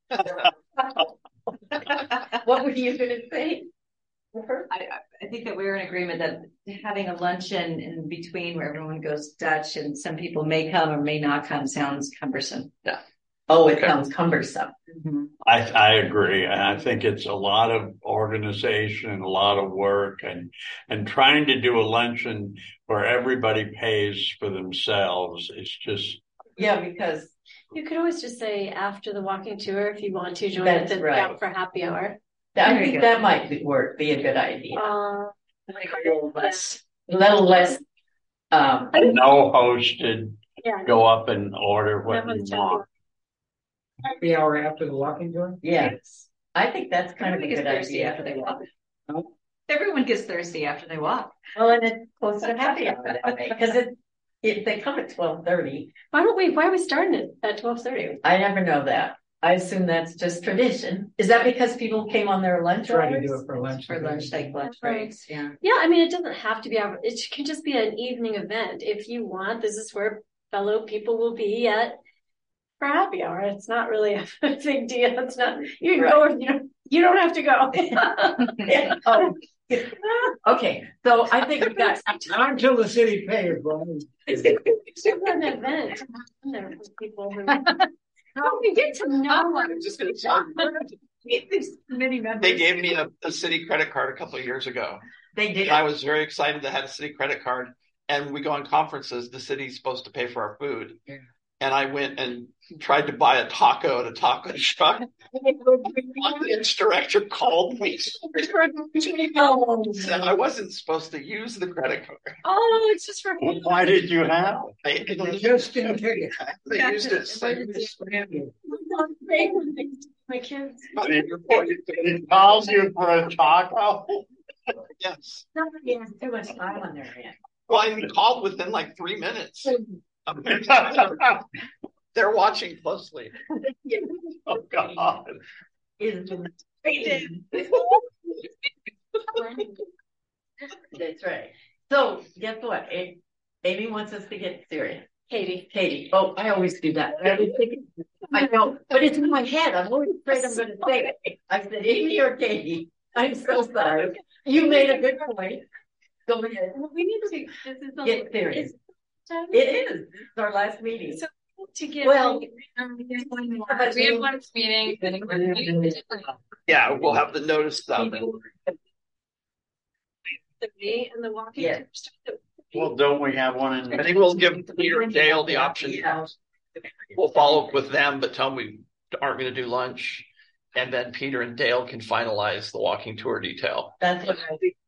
What were you gonna say? I think that we're in agreement that having a luncheon in between where everyone goes Dutch and some people may come or may not come sounds cumbersome. Oh, it Okay. sounds cumbersome. I agree. And I think it's a lot of organization and a lot of work and trying to do a luncheon where everybody pays for themselves. It's just, Yeah, because You could always just say after the walking tour, if you want to join That's the right. Scout for happy hour. I There you think go. that might be a good idea. Uh, A little less, no hosted, yeah. go up and order what you Everyone's want. Happy hour after the walking tour. yes. I think that's kind of a Everyone good gets thirsty after idea. they walk. Huh? Everyone gets thirsty after they walk. Well, and it's close to happy hour that way, because if they come at 12:30, Why are we starting it at 12:30? I never know that. I assume that's just tradition. Is that because people came on their lunch Try to hours? do it for lunch. For lunch, like lunch breaks, yeah. Yeah, I mean, it doesn't have to be, it can just be an evening event. If you want, this is where fellow people will be at for happy hour. It's not really a big deal. It's not, you can go, you don't have to go. Yeah. Oh. Okay, so I think we've got. Not until the city pays, bro. It's an event. There for people who we get to know. I'm just going to tell they gave me a city credit card a couple of years ago. They did. I was very excited to have a city credit card. And we go on conferences, the city's supposed to pay for our food. Yeah. And I went and tried to buy a taco at a taco truck. The director called me. Said I wasn't supposed to use the credit card. Oh, it's just for Well, why did you have it? Just in case. They used it. My kids. It calls you for a taco? Yes. Somebody has too much time on their hands. Well, I called within like 3 minutes. They're watching closely. Oh, God. That's right. So, guess what? Amy wants us to get serious. Katie. Oh, I always do that. I know, but it's in my head. I'm always afraid I'm going to say it. I said Amy or Katie. I'm so sorry. You made a good point. Go ahead. We need to get serious. It is. This is our last meeting. So to get we have one meeting. Yeah, we'll have the notice out. and the walking. Yeah. Well, don't we have one in? I think we'll give Peter and Dale the option. Yeah. We'll follow up with them, but tell them we aren't going to do lunch. And then Peter and Dale can finalize the walking tour detail. That's what I think.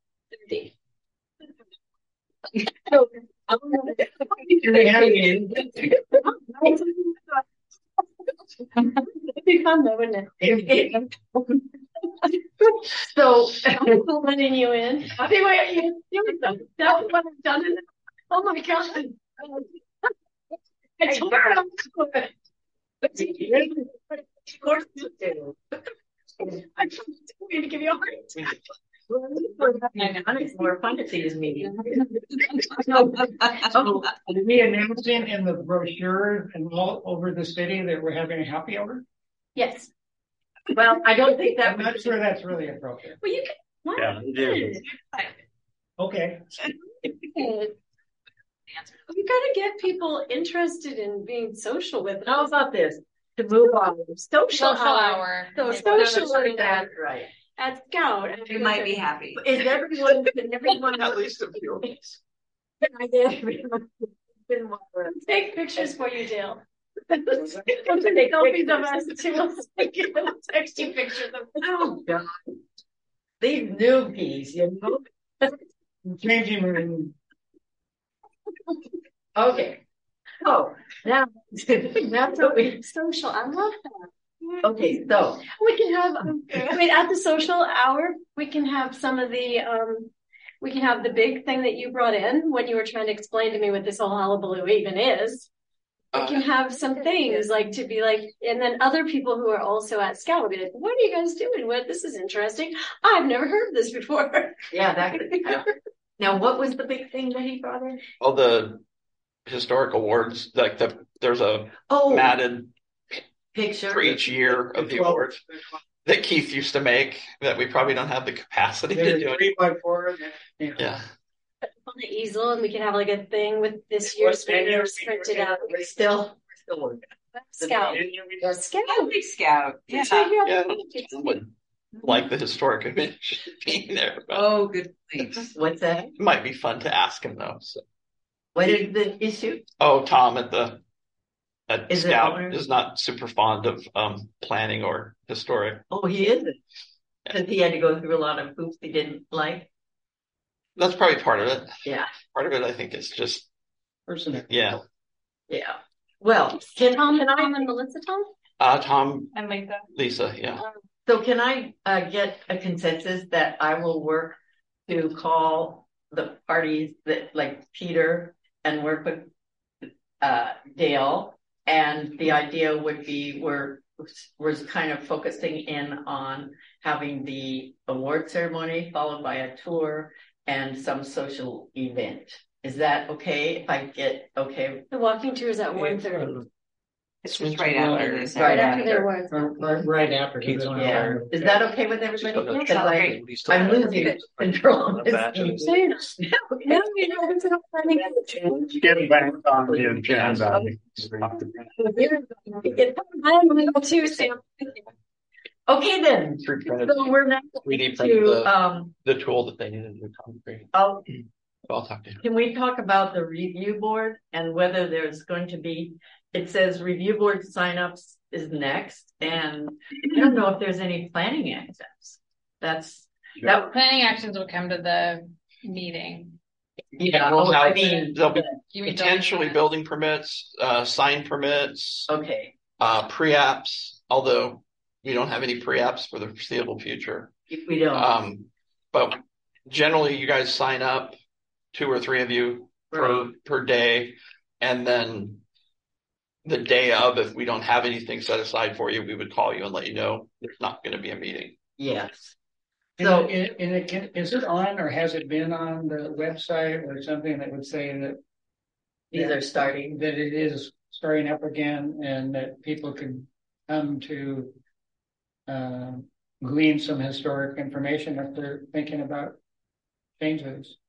So I'm letting you in. I think what you doing that's what I've done. Oh my God. I told her I'm good. But of course you do. I'm trying to give you a heart attack. It's more fun to see this meeting. Did we announce in the brochure and all over the city that we're having a happy hour? Yes. Well, I don't think that I'm not sure that's really appropriate. Well, you can. What? Yeah, it is. Okay. You gotta get people interested in being social with us. How about this? To move on. Social hour. Social hour. That's right. At Scout. You might be happy. Is everyone At least a few. Take pictures for you, Dale. Take selfies of us too. We'll text you pictures of us. Oh God. These newbies, Changing room. Okay. Oh, now so we social. I love that. okay, so We can have, at the social hour, we can have some of the, we can have the big thing that you brought in when you were trying to explain to me what this whole hullabaloo even is. We can have some things like to be like, and then other people who are also at Scout will be like, what are you guys doing? This is interesting. I've never heard of this before. yeah, that could now what was the big thing that he brought in? Oh, the historic awards, like there's a matted picture for each year of the awards that Keith used to make that we probably don't have the capacity to do. 3x4. Yeah. On the easel, and we can have like a thing with this year's winners printed out. We're still working. Scout. Big Scout. Yeah. Yeah. Would like the historic image being there. But Oh, good point. What's that? it might be fun to ask him though. So. What is the issue? Oh, Tom at Is it Scout owner? is not super fond of planning or historic. Oh, he isn't. Because he had to go through a lot of hoops he didn't like. That's probably part of it. Yeah. Part of it, I think, is just Person. yeah. Yeah. Well, Tom and Melissa, Tom? Tom, And Lisa, yeah. So can I get a consensus that I will work to call the parties that like Peter and work with Dale, and the idea would be we're was kind of focusing in on having the award ceremony followed by a tour and some social event. Is that okay if I get okay? The walking tour is at 1:30. It's just right after this. Right after their work. Right after. Keith's on Yeah. fire. Is that okay with everybody? Just Because I'm losing control of this thing. No, you know, it's not funny. Get back on the agenda. I'm legal too, Sam. Okay then. So we're not We need to the tool that they needed to concrete. I'll Talk to him. Can we talk about the review board and whether there's going to be, it says review board signups is next, and I don't know if there's any planning actions. That Planning actions will come to the meeting. We'll have, there'll be You mean potentially building building permits, sign permits, okay. pre-apps, although we don't have any pre-apps for the foreseeable future. If we don't, But generally you guys sign up, 2 or 3 of you per day, and then the day of, if we don't have anything set aside for you, we would call you and let you know there's not going to be a meeting. yes. So, is it on, or has it been on the website or something that would say that These are starting. that it is starting up again, and that people can come to glean some historic information if they're thinking about changes?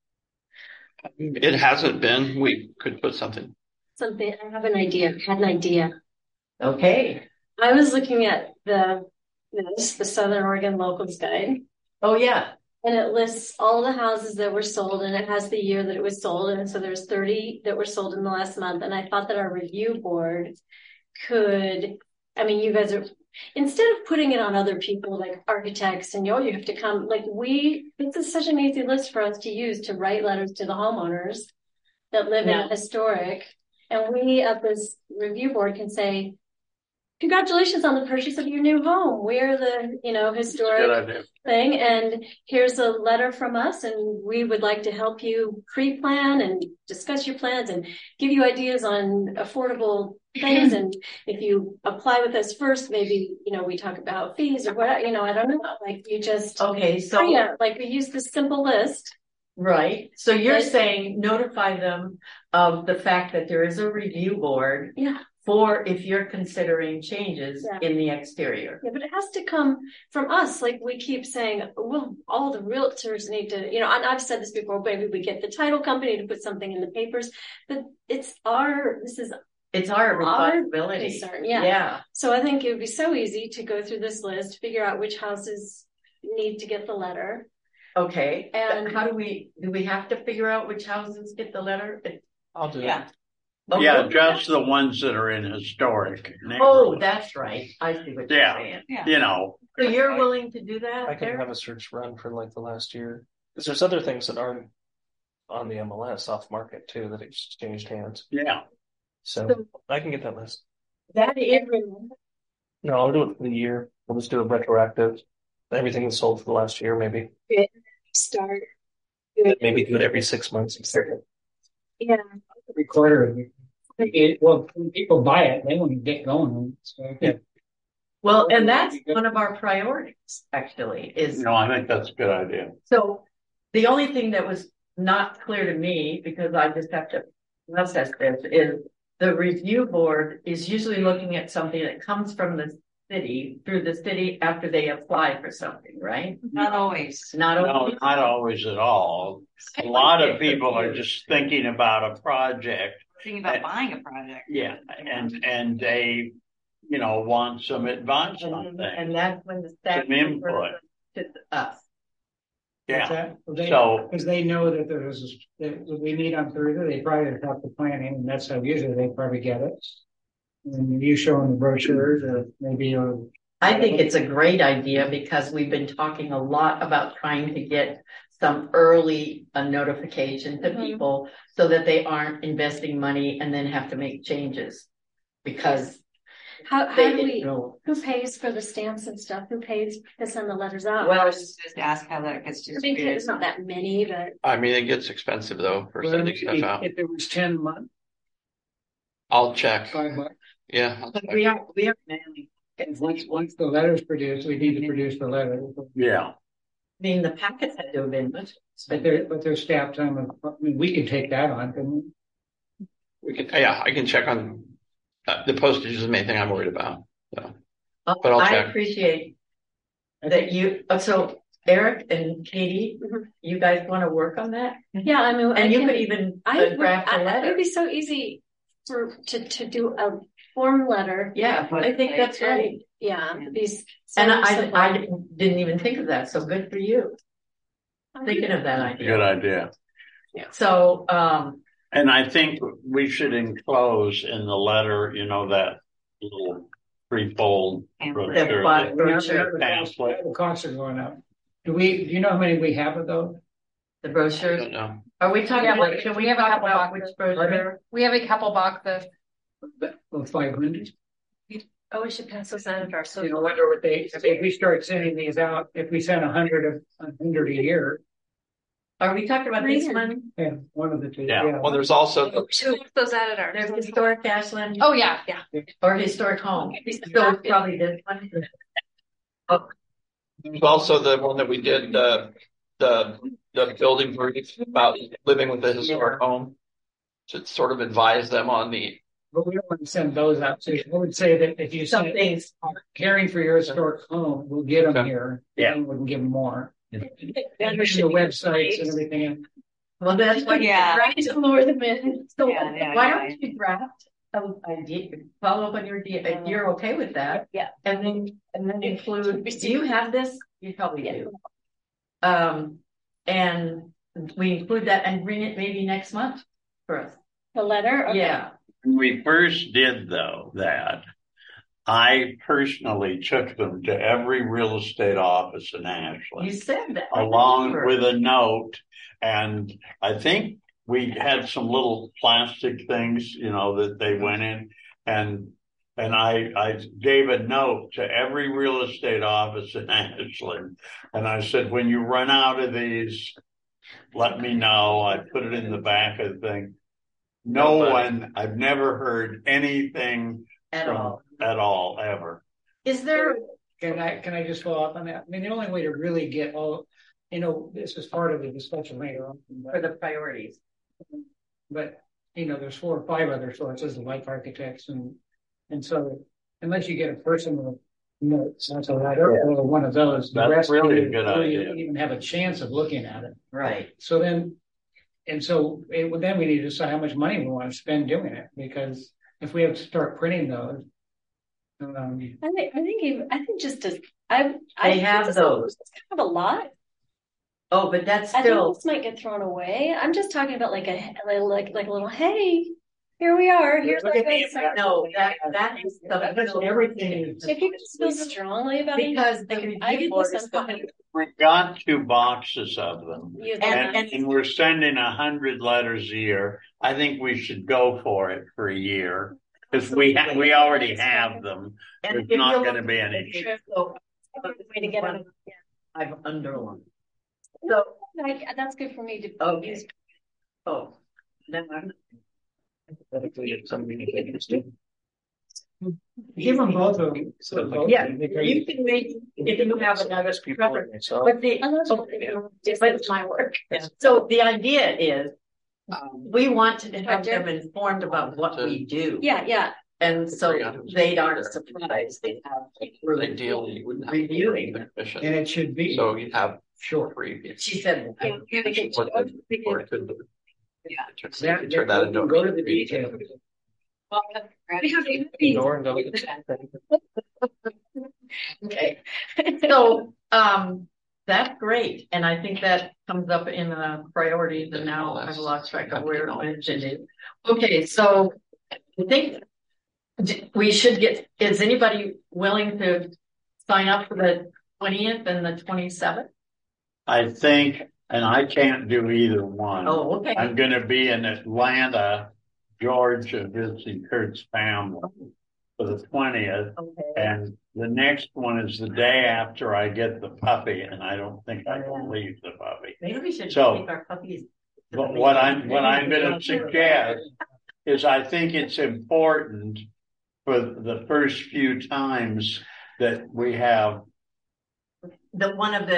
It hasn't been. We could put something. Something, I have an idea, had an idea. Okay. I was looking at the Southern Oregon Locals Guide, Oh yeah. and it lists all the houses that were sold, and it has the year that it was sold. And so there's 30 that were sold in the last month. And I thought that our review board could, I mean, you guys are, instead of putting it on other people like architects and you have to come, like this is such an easy list for us to use to write letters to the homeowners that live in historic. And we at this review board can say, congratulations on the purchase of your new home. We're the, historic thing. And here's a letter from us. And we would like to help you pre-plan and discuss your plans and give you ideas on affordable things. And if you apply with us first, maybe, we talk about fees or what, I don't know. Like you just, Okay. So like we use this simple list. right. So you're saying notify them of the fact that there is a review board. Yeah. For if you're considering changes in the exterior. Yeah, but it has to come from us. Like we keep saying, well, all the realtors need to, and I've said this before, maybe we get the title company to put something in the papers, but it's our responsibility. Concern. Yeah. So I think it would be so easy to go through this list, figure out which houses need to get the letter. Okay. And how do we have to figure out which houses get the letter? I'll do it. Okay. Yeah, just the ones that are in historic. Oh, that's right. I see what you're saying. Yeah. So you're willing to do that? I can have a search run for like the last year, because there's other things that aren't on the MLS off market too that exchanged hands. Yeah. So I can get that list. That is. No, I'll do it for the year. We'll just do it retroactive. Everything that's sold for the last year, maybe. Start. Maybe do it every 6 months. Yeah. Every quarter. When people buy it, they want to get going. So, Well, and that's one of our priorities, actually, is. I think that's a good idea. So the only thing that was not clear to me, because I just have to process this, is the review board is usually looking at something that comes from the city, through the city after they apply for something, right? Not always. Not always. No, not always at all. A lot of people are just thinking about a project. Thinking about buying a project. Yeah, and they, want some advice on things. And that's when the staff Some input. to us. Yeah. Because they know that that we meet on Thursday, they probably have to planning, and that's how usually they probably get it. And you show them the brochures, or maybe. I think it's a great idea because we've been talking a lot about trying to get some early notification to people so that they aren't investing money and then have to make changes because how do we, who pays for the stamps and stuff? Who pays to send the letters out? Well, I was just ask how that gets distributed. It's not that many, but. I mean, it gets expensive though for sending stuff out. If it was 10 months, I'll check. $5. Yeah. we are mailing Once the letter's produced, we need to produce the letter. Yeah. I mean, the packets had to have been, But there's staff time. I mean, we could take that on, couldn't we? I can check on the postage is the main thing I'm worried about. So, but I'll I check. appreciate that you, so Eric and Katie, you guys want to work on that? Yeah, I mean, And you could even draft a It letter. would be so easy to do a form letter. Yeah, I think that's right. Yeah, these. And I didn't even think of that, so good for you. Thinking of that idea. Good idea. So, And I think we should enclose in the letter, that little three-fold brochure. Pamphlet. The costs are going up. Do you know how many we have of those? the I brochures. don't know. Are we talking about, can we have a talk couple about boxes. which brochure? We have a couple boxes. 500. Oh, we should pass those out at our So social. I wonder what if we start sending these out, if we send 100 a year, Are we talking about this one? yeah, one of the two. Yeah. Well, there's also We should pass those out at our. There's historic Ashland Oh, yeah. or historic home. So it's probably this one. there's also the one that we did the building brief about living with a historic home to sort of advise them on the. But we don't want to send those out. So I would say that if you Some send things. caring for your historic home, we'll get them Okay. here. Yeah. And we can give them more. And the Membership. websites and everything. Well, that's what Yeah. right to lure them in. So Yeah, why don't you draft an idea, follow up on your idea, if you're okay with that? Yeah. And then include, do you have this? You probably do. And we include that and bring it maybe next month for us. The letter? Okay. Yeah. When we first did that, I personally took them to every real estate office in You Ashland, said that. along with a note. And I think we had some little plastic things, that they went in, and I gave a note to every real estate office in Ashland. And I said, when you run out of these, let me know. I put it in the back of the thing. I've never heard anything At all. at all, ever. Is there, Can I just follow up on that? I mean, the only way to really get all, this is part of the discussion later on. for the priorities? But, there's 4 or 5 other sources like architects and so unless you get a person with notes, that's a letter or one of those. The That's rest really of a good you idea. even have a chance of looking at it. Right. So then we need to decide how much money we want to spend doing it, because if we have to start printing those. I think just as They have those. It's kind of a lot. Oh, but that's I still, think this might get thrown away. I'm just talking about like a little, hey, here we are. Here's Look our at the basic. no, that is the, Everything is. If you just feel strongly about it, because the I review get board this is on going. We've got 2 boxes of them. And- And we're sending 100 letters a year. I think we should go for it for a year, because we already have them. There's if not you going to look be at any. the- so, way to get it. I've underlined. So, That's good for me to Okay. use. oh, then I'm. Give them both of them. Yeah, you can make, if you have another preference, but the, but it's my work. So the idea is, we want to have them informed about what we do. Yeah. And so they aren't surprised, they have. Ideally, you wouldn't have Reviewing. And efficient. it should be. So you have Short. previous. She said. Or it could. Yeah. Turn that into. Go to the detail. Ignore and go. Okay, so, that's great, and I think that comes up in the priorities, and now I've lost track of where it mentioned it. Okay, so I think we should is anybody willing to sign up for the 20th and the 27th? I think, and I can't do either one. Oh, okay. I'm going to be in Atlanta, Georgia, visiting Kurt's family for the 20th. Okay. And the next one is the day after I get the puppy, and I don't think I can leave the puppy. Maybe we should take So, our puppies. But what I'm going to suggest is I think it's important for the first few times that we have one of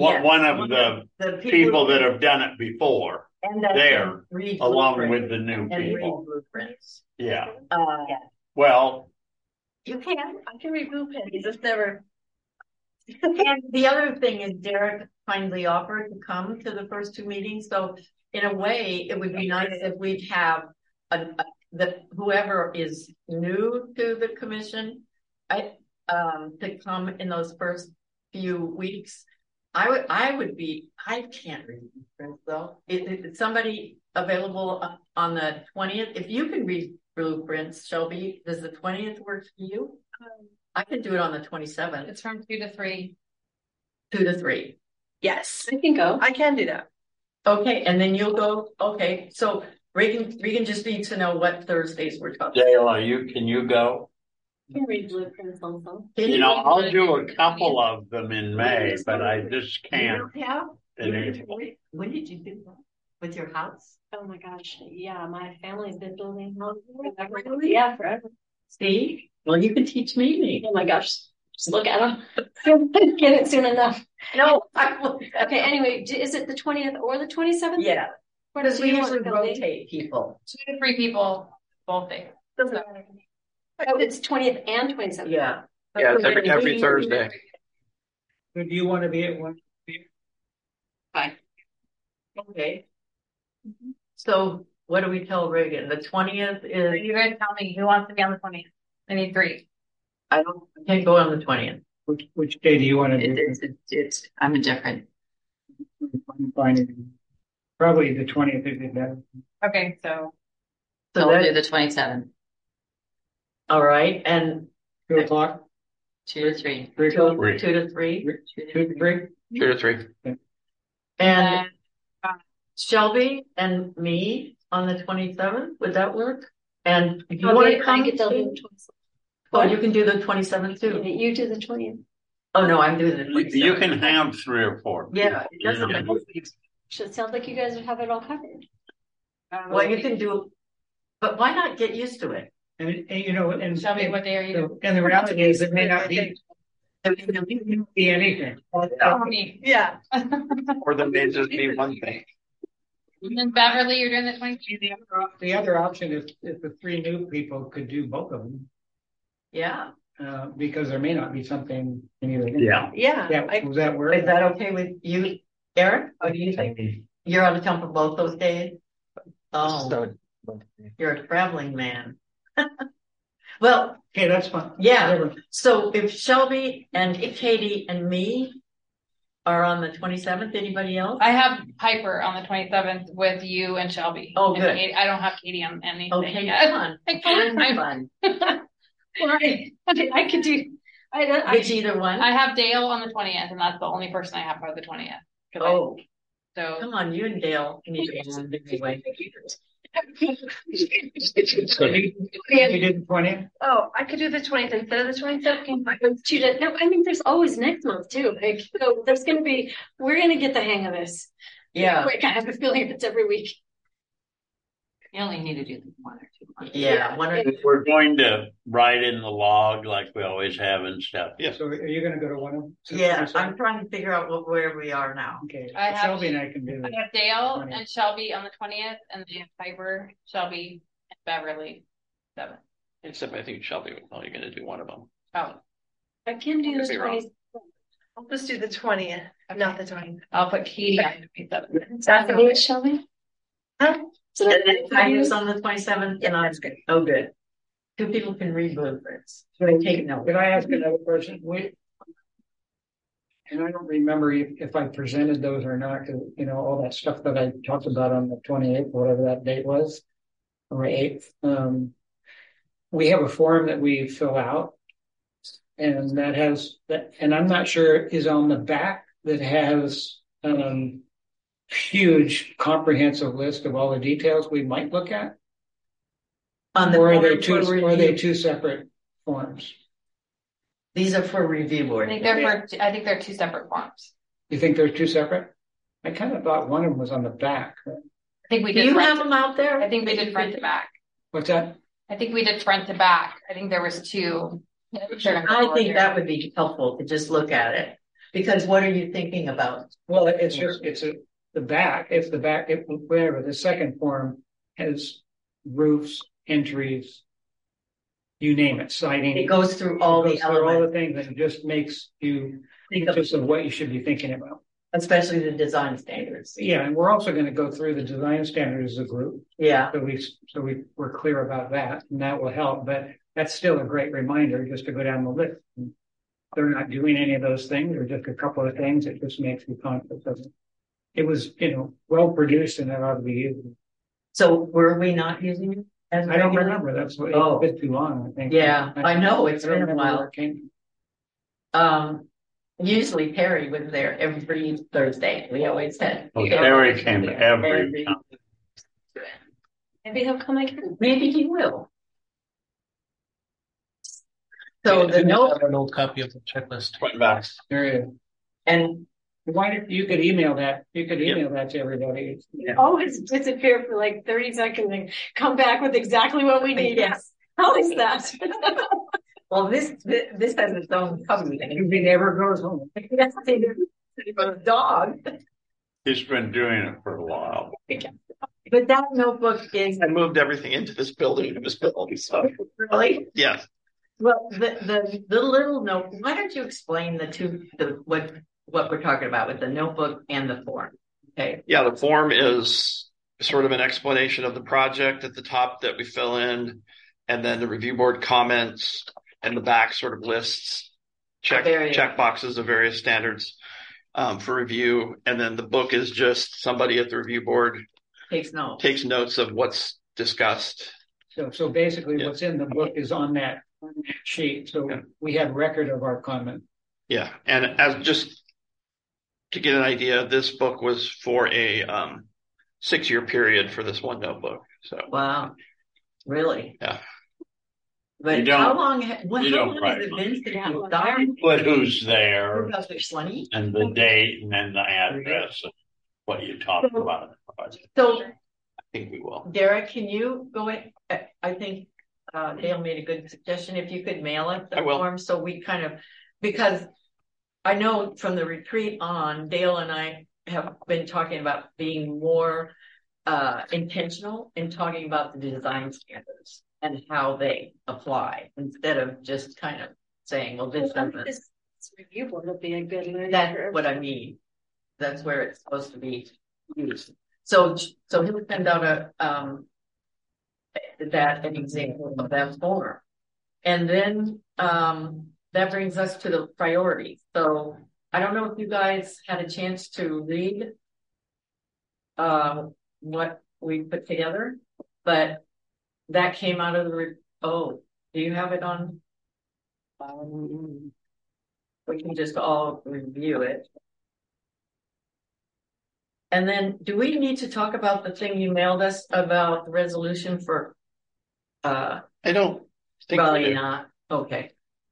the people that have done it before and that there, along with the new people. Yeah. Well, You can. I can read blueprints. It's never. And the other thing is Derek kindly offered to come to the first two meetings. So in a way, it would be nice if we'd have whoever is new to the commission, to come in those first few weeks. I can't read blueprints though. Is somebody available on the 20th? If you can read blueprints, Shelby, does the 20th work for you? I can do it on the 27th. It's from 2 to 3. 2 to 3. Yes, I can go. I can do that. Okay, and then you'll go. Okay, so Regan just needs to know what Thursdays we're talking. Dale, can you go? I can read blueprints also. I'll do a couple of them in May, but I just can't. Yeah. When did you do that? With your house? Oh my gosh, yeah, my family's been building houses forever. Yeah, forever. See? Well, you can teach me. Oh my gosh, just look at them. Get it soon enough. No, I will. Okay, anyway, is it the 20th or the 27th? Yeah. Because we usually rotate people. 2 to 3 people both days. Doesn't matter. Oh, it's 20th and 27th. Yeah. Yeah, it's every Thursday. So do you want to be at one? Fine. Okay. So what do we tell Reagan? The 20th is. You guys tell me who wants to be on the 20th. I need 3. I can't go on the 20th. Which day do you want to do? I'm indifferent. I'm fine. Probably the 20th would be better. Okay, so we'll do the 27th. All right, and 2 o'clock. 2 to 3. 3 o'clock. 2 to 3. 2 to 3. 2 to 3. Okay. And Shelby and me on the 27th. Would that work? And if you want to come, you can do the 27th too. You do the 20th. Oh no, I'm doing the 27th. You can have 3 or 4. Yeah, it doesn't matter. So it sounds like you guys have it all covered. Well, you can do, but why not get used to it? And Shelby, what day are you? And the reality is it may not be anything. Yeah. Or there may just be one thing. And Beverly, you're doing the 20th. The other option is if the 3 new people could do both of them. Yeah. Because there may not be something in either. Yeah. Does that work? Is that okay with you, Eric? What do you think? You're out of town for both those days? Oh, you're a traveling man. Well, okay, that's fine. Yeah. Whatever. So if Shelby and Katie and me are on the 27th, anybody else? I have Piper on the 27th with you and Shelby. Oh, good. I don't have Katie on anything Okay, yet. fun. Fun. I could do. Which either one? I have Dale on the 20th, and that's the only person I have for the 20th. Oh, so come on, you and Dale need to be on anyway. You did 20th? Oh, I could do the 20th instead of the 27th. No, I mean, there's always next month too. Like, so we're going to get the hang of this. Yeah. Like, I have a feeling it's every week. You only need to do 1 or 2 months. Yeah. We're going to write in the log like we always have and stuff. Yeah. So are you going to go to one of them? Yeah, I'm trying to figure out where we are now. Okay. Shelby and I can do it. I have Dale and Shelby on the 20th, and then Piper, Shelby, and Beverly 7th. Except I think Shelby was only going to do one of them. Oh, I can do the Could be wrong. 20th. I'll just do the 20th, not the 20th. I'll put Katie on the 27th. Is that the Shelby? Huh? So And then Tiger's on the 27th, and I'm good. Oh, good. 2 people can read blueprints. So I take note. Could I ask another question? And I don't remember if I presented those or not, because, all that stuff that I talked about on the 28th, whatever that date was, or 8th. We have a form that we fill out, and that has that, and I'm not sure is on the back that has huge comprehensive list of all the details we might look at. Or are they two separate forms? These are for review board. I think they're 2 separate forms. You think they're 2 separate? I kind of thought one of them was on the back. I think we Do did. you have them out there? I think we did front to back. What's that? I think we did front to back. I think there was two. I think that would be helpful to just look at it, because what are you thinking about? Well, the back, whatever, the second form has roofs, entries, you name it, siding. It goes through all the elements. Things, and just makes you think of what you should be thinking about. Especially the design standards. Yeah, and we're also going to go through the design standards as a group. Yeah. So we're clear about that, and that will help. But that's still a great reminder just to go down the list. And they're not doing any of those things, or just a couple of things. It just makes you conscious of it. It was, well produced, and it ought to be used. So were we not using it? I don't remember. That's what, it's a bit too long, I think. Yeah, I know it's been a while. Usually Terry was there every Thursday. We always said. Terry came every time. Maybe he'll come again. Maybe he will. So the note, an old copy of the checklist. Went back. There is. and Why did you could email that? You could email that to everybody. Always disappear for like 30 seconds and come back with exactly what we need. Yes. How is that? well, this has its own cover. He never goes home. Yes, a dog. He's been doing it for a while. But that notebook is I moved everything into this building. It was built. So really. yes. Well, the little note. Why don't you explain what we're talking about with the notebook and the form? Okay. Yeah, the form is sort of an explanation of the project at the top that we fill in, and then the review board comments, and the back sort of lists check boxes of various standards for review, and then the book is just somebody at the review board takes notes of what's discussed. So basically, what's in the book is on that sheet. So we have record of our comment. Yeah, and as just to get an idea, this book was for a 6-year period for this one notebook. So wow, really? Yeah. But how long has it been since you started? But who's there? And the date, and then the address, and what you talked about in the project. So I think we will. Derek, can you go in? I think Dale made a good suggestion. If you could mail it, the form, so we kind of, because I know from the retreat on, Dale and I have been talking about being more intentional in talking about the design standards and how they apply, instead of just kind of saying, well, this doesn't. This review board will be a good learning That's curve. what I mean. That's where it's supposed to be used. So he'll send out an example of that form. And then that brings us to the priorities. So I don't know if you guys had a chance to read what we put together, but that came out of the do you have it on? We can just all review it. And then do we need to talk about the thing you mailed us about the resolution for I don't think probably not. Okay.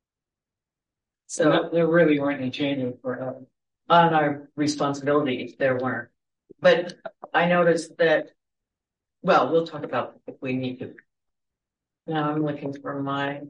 So there really weren't any changes for us. On our responsibilities, there weren't. But I noticed that, well, we'll talk about if we need to. Now I'm looking for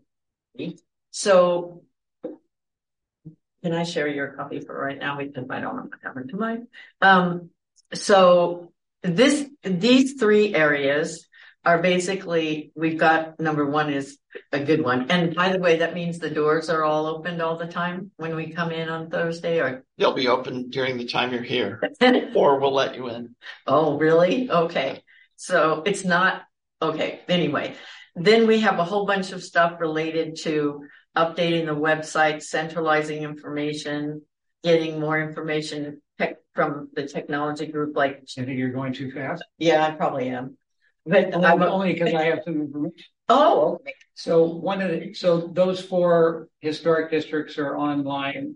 so can I share your copy for right now? Because I don't have it to mine. So these 3 areas are basically, we've got number 1 is a good one. And by the way, that means the doors are all opened all the time when we come in on Thursday, or they'll be open during the time you're here, or we'll let you in. Oh, really? Okay. So it's not, okay. Anyway, then we have a whole bunch of stuff related to updating the website, centralizing information, getting more information from the technology group. Like, I think you're going too fast. Yeah, I probably am. But I'm only because I have some information. Oh, okay. So those 4 historic districts are online,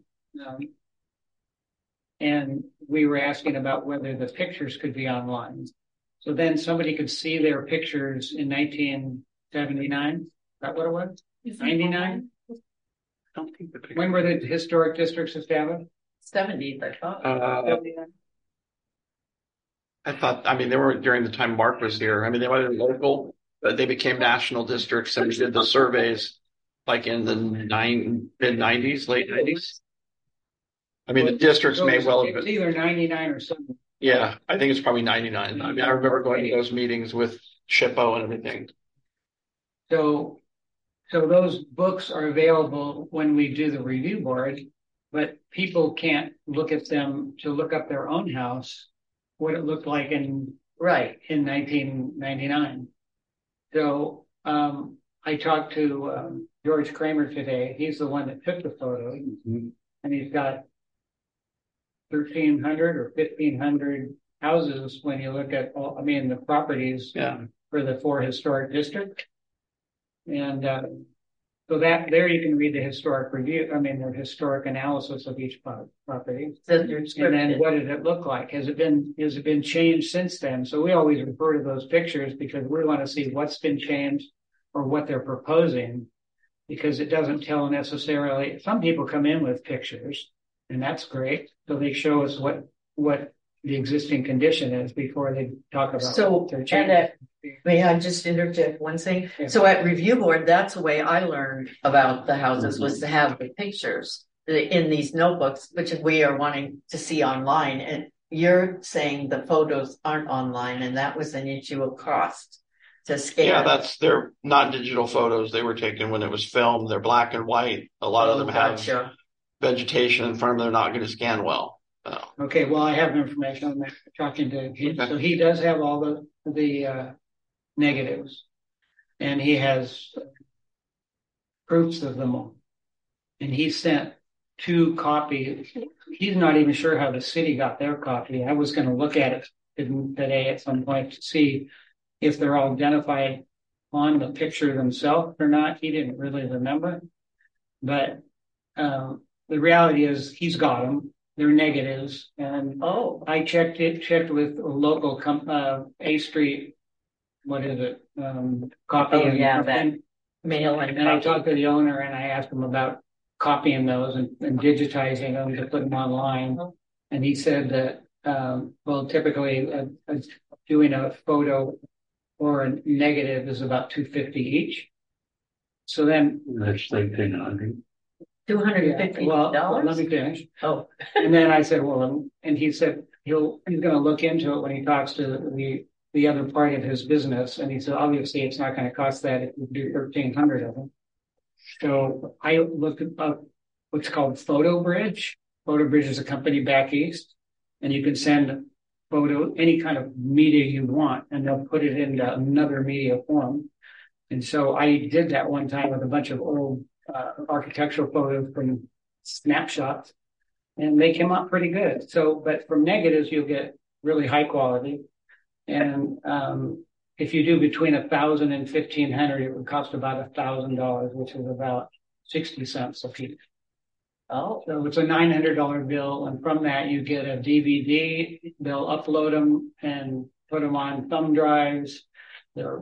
and we were asking about whether the pictures could be online. So then somebody could see their pictures in 1979. Is that what it was? 99. When were the historic districts established? 70s, I thought. I thought, I mean, they were during the time Mark was here. I mean, they might have been local, they became national districts, and we did the surveys like in the mid-90s, late 90s. I mean, the districts may well have It's been. either 99 or something. Yeah, I think it's probably 99. I mean, I remember going to those meetings with SHPO and everything. So those books are available when we do the review board, but people can't look at them to look up their own house, what it looked like in 1999. So I talked to George Kramer today. He's the one that took the photos, and he's got 1,300 or 1,500 houses when you look at the properties for the 4 historic districts. And so that there you can read the historic review, the historic analysis of each property. And then what did it look like? Has it been changed since then? So we always refer to those pictures because we want to see what's been changed or what they're proposing, because it doesn't tell necessarily. Some people come in with pictures, and that's great. So they show us what the existing condition is before they talk about their changes. May I just interject one thing? Yeah. So at review board, that's the way I learned about the houses, was to have the pictures in these notebooks, which we are wanting to see online. And you're saying the photos aren't online, and that was an issue of cost to scale. Yeah, they're not digital photos. They were taken when it was filmed. They're black and white. A lot of them have vegetation in front of them. They're not going to scan well. Okay, well, I have information on that. Talking to him, so he does have all the negatives, and he has proofs of them all. And he sent 2 copies. He's not even sure how the city got their copy. I was going to look at it today at some point to see if they're all identified on the picture themselves or not. He didn't really remember, but the reality is he's got them. They're negatives, and I checked with a local A Street. What is it? Copy. That mail and I talked to the owner, and I asked him about copying those and digitizing them to put them online. And he said that typically doing a photo or a negative is about $250 each. So then that's $1,300. $250. Well, let me finish. Oh, and then I said, and he said he's going to look into it when he talks to the other part of his business. And he said, obviously, it's not going to cost that if you do 1,300 of them. So I looked up what's called PhotoBridge. PhotoBridge is a company back east, and you can send any kind of media you want, and they'll put it into another media form. And so I did that one time with a bunch of old architectural photos from snapshots, and they came out pretty good. So, but from negatives, you'll get really high quality. And if you do between 1,000 and 1,500, it would cost about $1,000, which is about 60 cents a piece. So it's a $900 bill, and from that you get a DVD. They'll upload them and put them on thumb drives. They're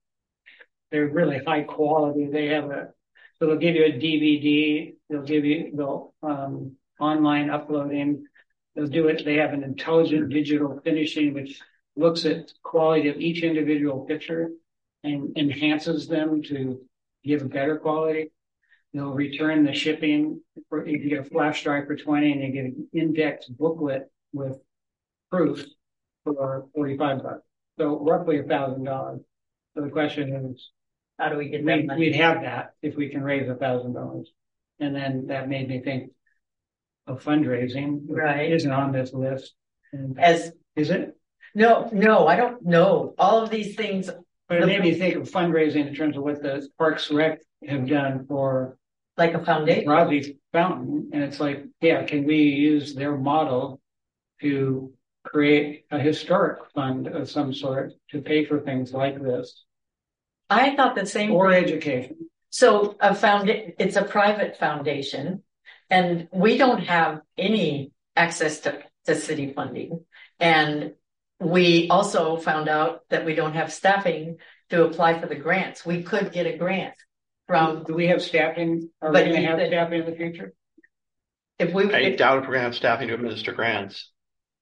really high quality. So they'll give you a DVD. They'll online uploading. They'll do it. They have an intelligent digital finishing, which looks at quality of each individual picture and enhances them to give better quality. They'll return the shipping. You can get a flash drive for $20, and you get an index booklet with proof for $45. So roughly $1,000. So the question is, how do we get that money? We'd have that if we can raise $1,000. And then that made me think of fundraising. Right. It isn't on this list. Is it? No, I don't know. All of these things. But it made me think of fundraising in terms of what the Parks Rec have done for like a foundation. Rosie's Fountain. And it's like, can we use their model to create a historic fund of some sort to pay for things like this? I thought the same. Or education. So it's a private foundation, and we don't have any access to city funding. And we also found out that we don't have staffing to apply for the grants. We could get a grant from. Do we have staffing? Are we going to have staffing in the future? I doubt if we're going to have staffing to administer grants.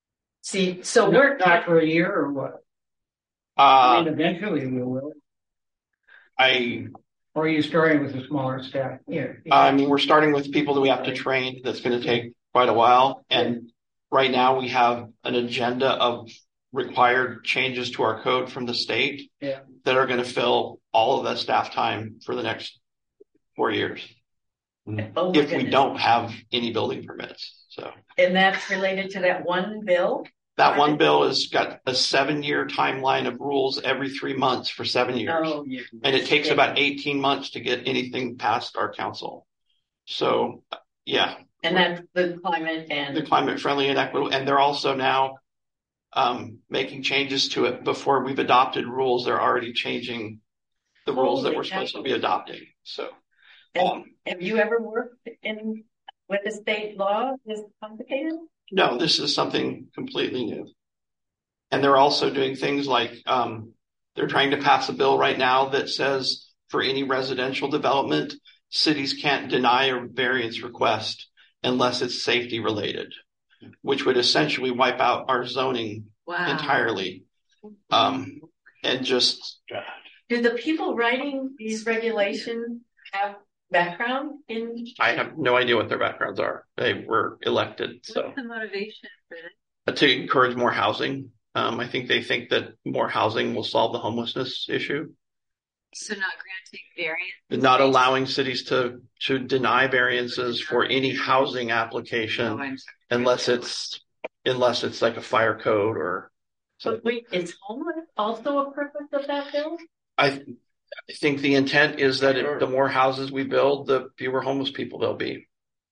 See, so we're not for a year or what? Eventually we will. Or are you starting with a smaller staff? Yeah. I mean, we're starting with people that we have to train. That's going to take quite a while. And right now we have an agenda of required changes to our code from the state that are going to fill all of the staff time for the next 4 years. If we don't have any building permits. So, and that's related to that one bill? That one bill has got a 7-year timeline of rules every 3 months for 7 years. Oh, and it takes about 18 months to get anything past our council. So, yeah. And that's the climate friendly and equitable. And they're also now making changes to it before we've adopted rules. They're already changing the rules that we're supposed to be adopting. So, have you ever worked with the state law? Is it complicated? No, this is something completely new. And they're also doing things like they're trying to pass a bill right now that says for any residential development, cities can't deny a variance request unless it's safety related, which would essentially wipe out our zoning entirely. And just do the people writing these regulations have background in? I have no idea what their backgrounds are. They were elected. So what's the motivation for that? To encourage more housing. I think they think that more housing will solve the homelessness issue. So not granting variance? Not allowing cities to deny variances for any housing application unless it's like a fire code or something. But wait, is homeless also a purpose of that bill? I think the intent is that the more houses we build, the fewer homeless people there'll be.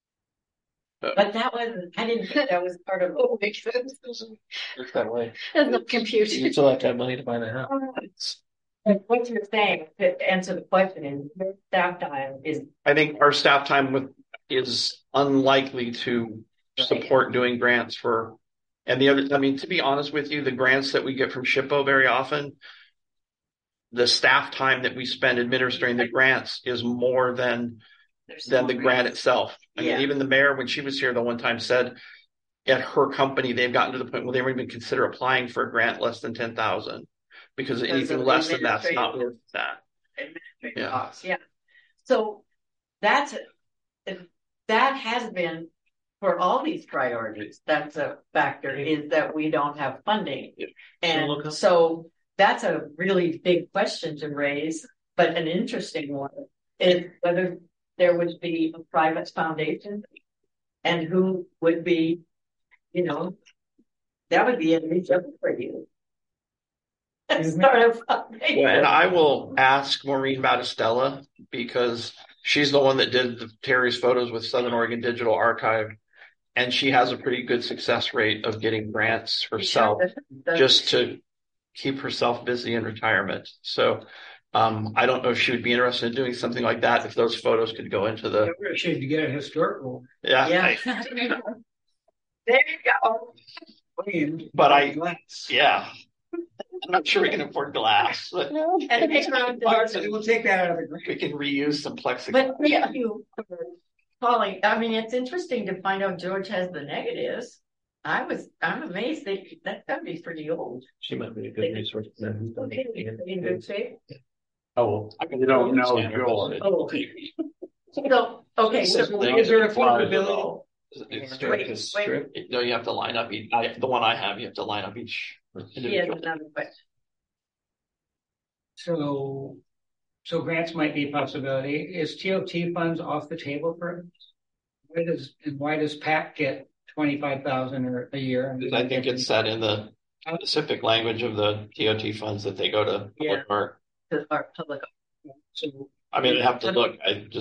But I didn't think that was part of what makes sense. Works that way. There's no computing. You still have to have money to buy the house. What you're saying, to answer the question, is your staff time is. I think our staff time is unlikely to support doing grants for, and the other, I mean, to be honest with you, the grants that we get from SHPO very often, the staff time that we spend administering the grants is more than the grant itself. I mean, even the mayor, when she was here the one time, said at her company, they've gotten to the point where they won't even consider applying for a grant less than $10,000 because anything less than that's not worth that. Yeah. So that has been for all these priorities. That's a factor, is that we don't have funding. And so that's a really big question to raise, but an interesting one is whether there would be a private foundation and who would be, that would be a reach up for you. Start a foundation. Well, and I will ask Maureen Battistella because she's the one that did Terry's photos with Southern Oregon Digital Archive. And she has a pretty good success rate of getting grants herself just to keep herself busy in retirement. So I don't know if she would be interested in doing something like that if those photos could go into the. Should you get a historical? Yeah. There you go. But I'm not sure we can afford glass. But we'll take that out of the grant. We can reuse some plexiglass. But thank you for calling. I mean, it's interesting to find out George has the negatives. I'm amazed that's gotta be pretty old. She might be a good resource. In good shape. Oh, you don't know George. Oh, so okay. So is there a affordability? Wait. No, you have to line up each. The one I have, you have to line up each. He has another question. So grants might be a possibility. Is TOT funds off the table for? Why does PAC get $25,000 a year? I think it's set in the specific language of the TOT funds that they go to public art. Our public. So I mean, I have to look.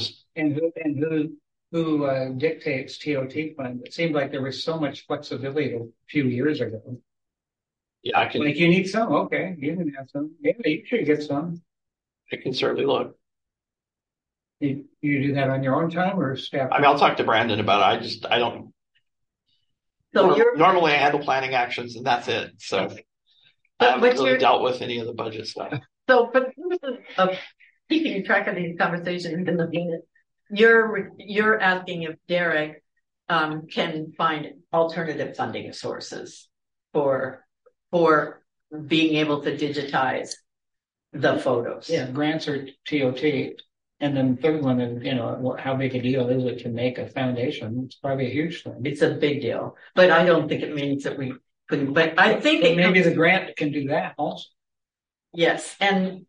Who dictates TOT funds? It seemed like there was so much flexibility a few years ago. Yeah, I can. Like you need some, okay, you can have some. Yeah, you should get some. I can certainly look. You do that on your own time or staff? I mean, I'll talk to Brandon about it. I don't. So normally I handle planning actions and that's it. So I haven't really dealt with any of the budget stuff. So, but keeping track of these conversations in the minute, you're asking if Derek can find alternative funding sources for being able to digitize the photos. Yeah, grants are TOT. And then the third one is, how big a deal is it to make a foundation? It's probably a huge thing. It's a big deal, but I don't think it means that we couldn't, but I think but maybe the grant can do that also. Yes. And,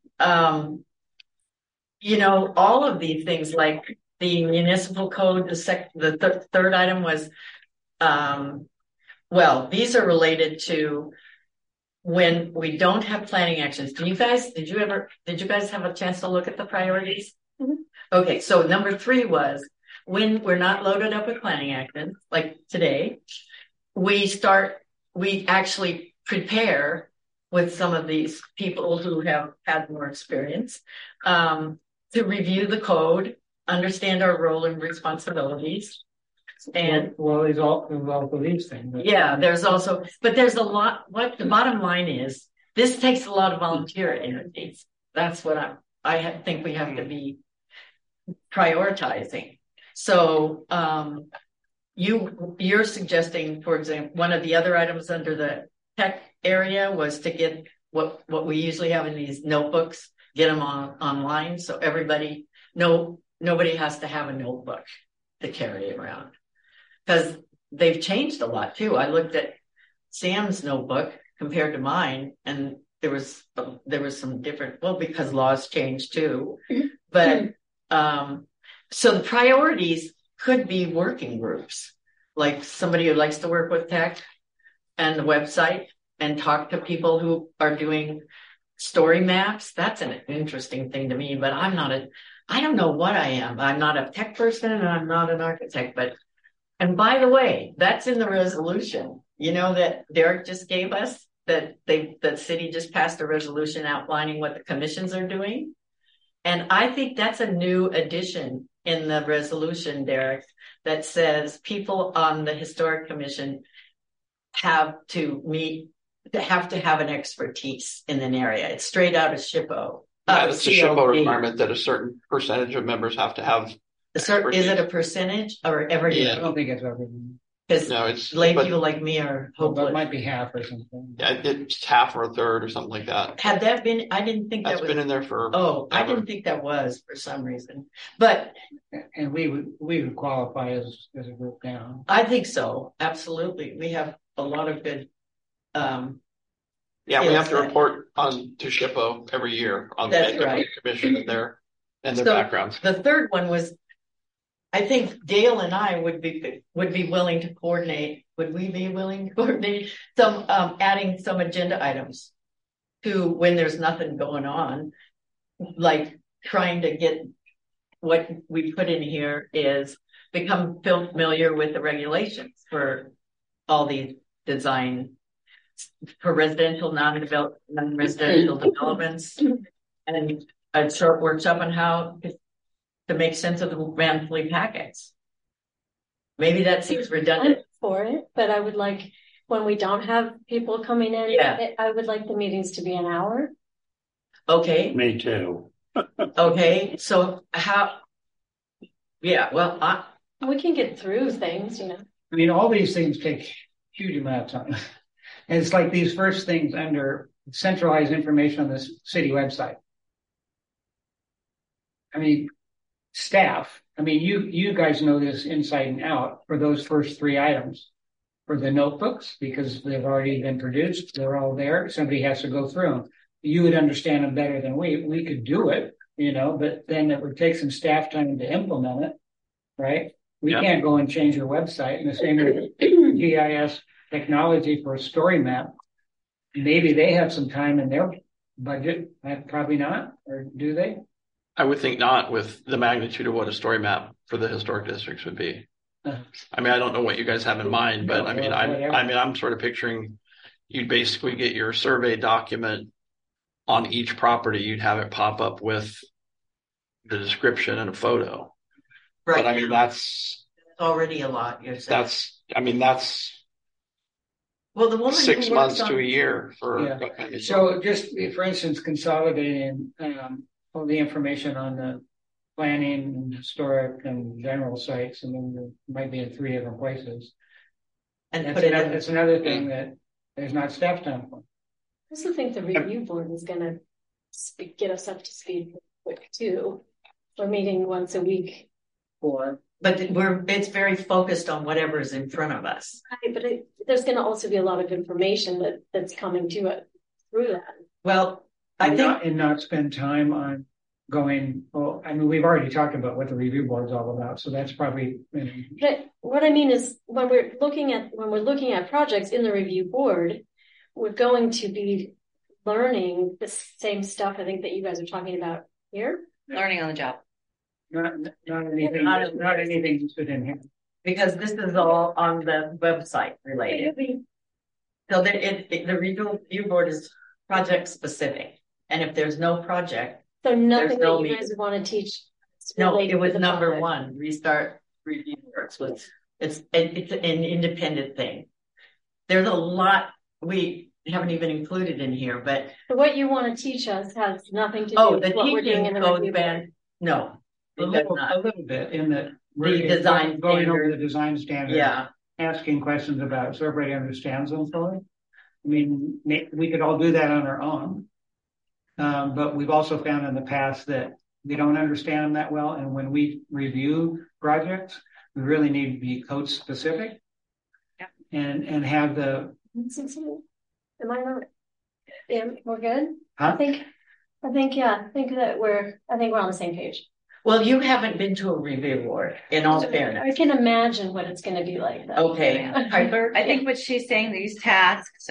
all of these things like the municipal code, the third item was, these are related to when we don't have planning actions. Did you guys have a chance to look at the priorities? Mm-hmm. Okay. So number 3 was when we're not loaded up with planning actions, like today, we actually prepare with some of these people who have had more experience, to review the code, understand our role and responsibilities. And there's all of these things. Yeah, there's a lot. What the bottom line is, this takes a lot of volunteer energy. That's what I think we have to be prioritizing. So, you're suggesting, for example, one of the other items under the tech area was to get what we usually have in these notebooks, get them online. So nobody has to have a notebook to carry around, because they've changed a lot too. I looked at Sam's notebook compared to mine, and there was some different, because laws changed too, but, so the priorities could be working groups, like somebody who likes to work with tech and the website and talk to people who are doing story maps. That's an interesting thing to me, but I don't know what I am. I'm not a tech person and I'm not an architect, and by the way, that's in the resolution, that Derek just gave us, that the city just passed a resolution outlining what the commissions are doing. And I think that's a new addition in the resolution, Derek, that says people on the historic commission have to have an expertise in an area. It's straight out of SHPO. It's a SHPO requirement that a certain percentage of members have to have. Is it a percentage or every? I don't think it's everything. Because lay people like me are hopeless. It might be half or something. Yeah, it's half or a third or something like that. Had that been? I didn't think that's been in there for. Oh, ever. I didn't think that was for some reason. But and we would qualify as a group now. I think so. Absolutely, we have a lot of good. We have to report to SHPO every year on the commission and their backgrounds. The third one was, I think Dale and I would be willing to coordinate. Would we be willing to coordinate some adding some agenda items to when there's nothing going on, like trying to get what we put in here is become familiar with the regulations for all these design for residential, non-residential developments, and a short workshop on how to make sense of the monthly packets. Maybe that seems redundant. I'm for it, but I would like, when we don't have people coming in, I would like the meetings to be an hour. Okay. Me too. Okay. So we can get through things, I mean, all these things take huge amount of time. And it's like these first things under centralized information on the city website. I mean, staff. I mean, you guys know this inside and out for those first 3 items. For the notebooks, because they've already been produced, they're all there. Somebody has to go through them. You would understand them better than we. We could do it, but then it would take some staff time to implement it, right? We can't go and change your website. And the same with GIS technology for a story map. Maybe they have some time in their budget. Probably not, or do they? I would think not, with the magnitude of what a story map for the historic districts would be. I mean, I don't know what you guys have in mind, but I'm sort of picturing you'd basically get your survey document on each property. You'd have it pop up with the description and a photo. Right. But I mean, that's already a lot. You're saying. That's well, the woman 6 months to a year for. Yeah. So just for instance, consolidating all the information on the planning and historic and general sites, and then there might be in 3 different places. And that's another thing that there's not staff time for. I also think the review board is going to get us up to speed quick too. We're meeting once a week. But it's very focused on whatever is in front of us. Right, but there's going to also be a lot of information that's coming to it through that. Well, I think not spend time on going. Well, I mean, we've already talked about what the review board's all about, so that's probably. But what I mean is, when we're looking at projects in the review board, we're going to be learning the same stuff. I think that you guys are talking about here. Learning on the job. Not anything that's within here. because this is all on the website related. So the review board is project specific, and if there's no project, so nothing no that you guys want to teach. No, it was number one. Restart Review Works was it's an independent thing. There's a lot we haven't even included in here, but what you want to teach us has nothing to do with what we're doing in the review board. No, a little bit in that the design going over the design standard. Yeah, asking questions about it so everybody understands them fully. I mean, we could all do that on our own, but we've also found in the past that we don't understand them that well. And when we review projects, we really need to be code specific, and have the. Am I right? Yeah, we're good. Huh? I think that we're on the same page. Well, you haven't been to a review board, in all fairness. I can imagine what it's going to be like. Though. Okay. I think what she's saying, these tasks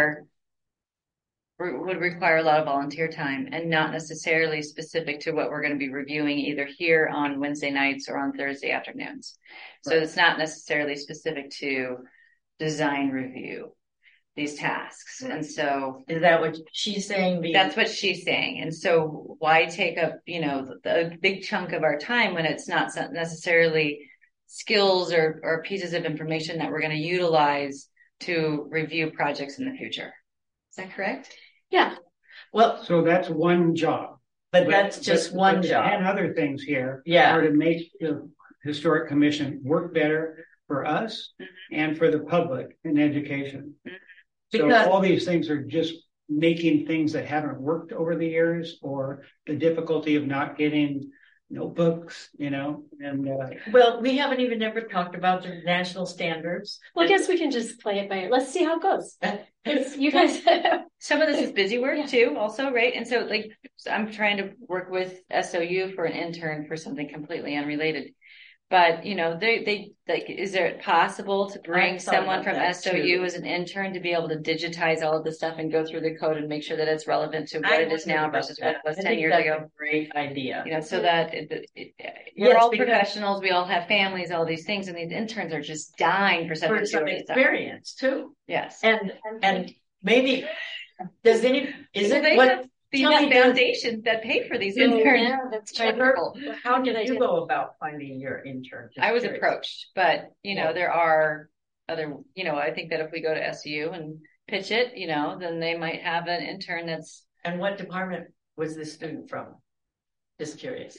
would require a lot of volunteer time and not necessarily specific to what we're going to be reviewing either here on Wednesday nights or on Thursday afternoons. So it's not necessarily specific to design review, these tasks. And so is that what she's saying? That's what she's saying. And so why take up, a big chunk of our time when it's not necessarily skills or pieces of information that we're going to utilize to review projects in the future. Is that correct? Yeah. Well, so that's one job. But that's just one job. And other things here are to make the Historic Commission work better for us and for the public in education. So all these things are just making things that haven't worked over the years, or the difficulty of not getting notebooks, and well, we haven't even ever talked about the national standards. Well, I guess we can just play it by ear. Let's see how it goes. You guys, some of this is busy work too, also, right? And so, I'm trying to work with SOU for an intern for something completely unrelated. But they is it possible to bring someone from SOU as an intern to be able to digitize all of this stuff and go through the code and make sure that it's relevant to what it is now versus what it was 10 years ago? Great idea. So that we're all professionals, we all have families, all these things, and these interns are just dying for some experience too. Yes, and maybe is it what? These foundations that pay for these interns. Yeah, that's wonderful. How did you go about finding your intern? I was approached, but there are other. I think that if we go to SU and pitch it, then they might have an intern that's. And what department was this student from? Just curious.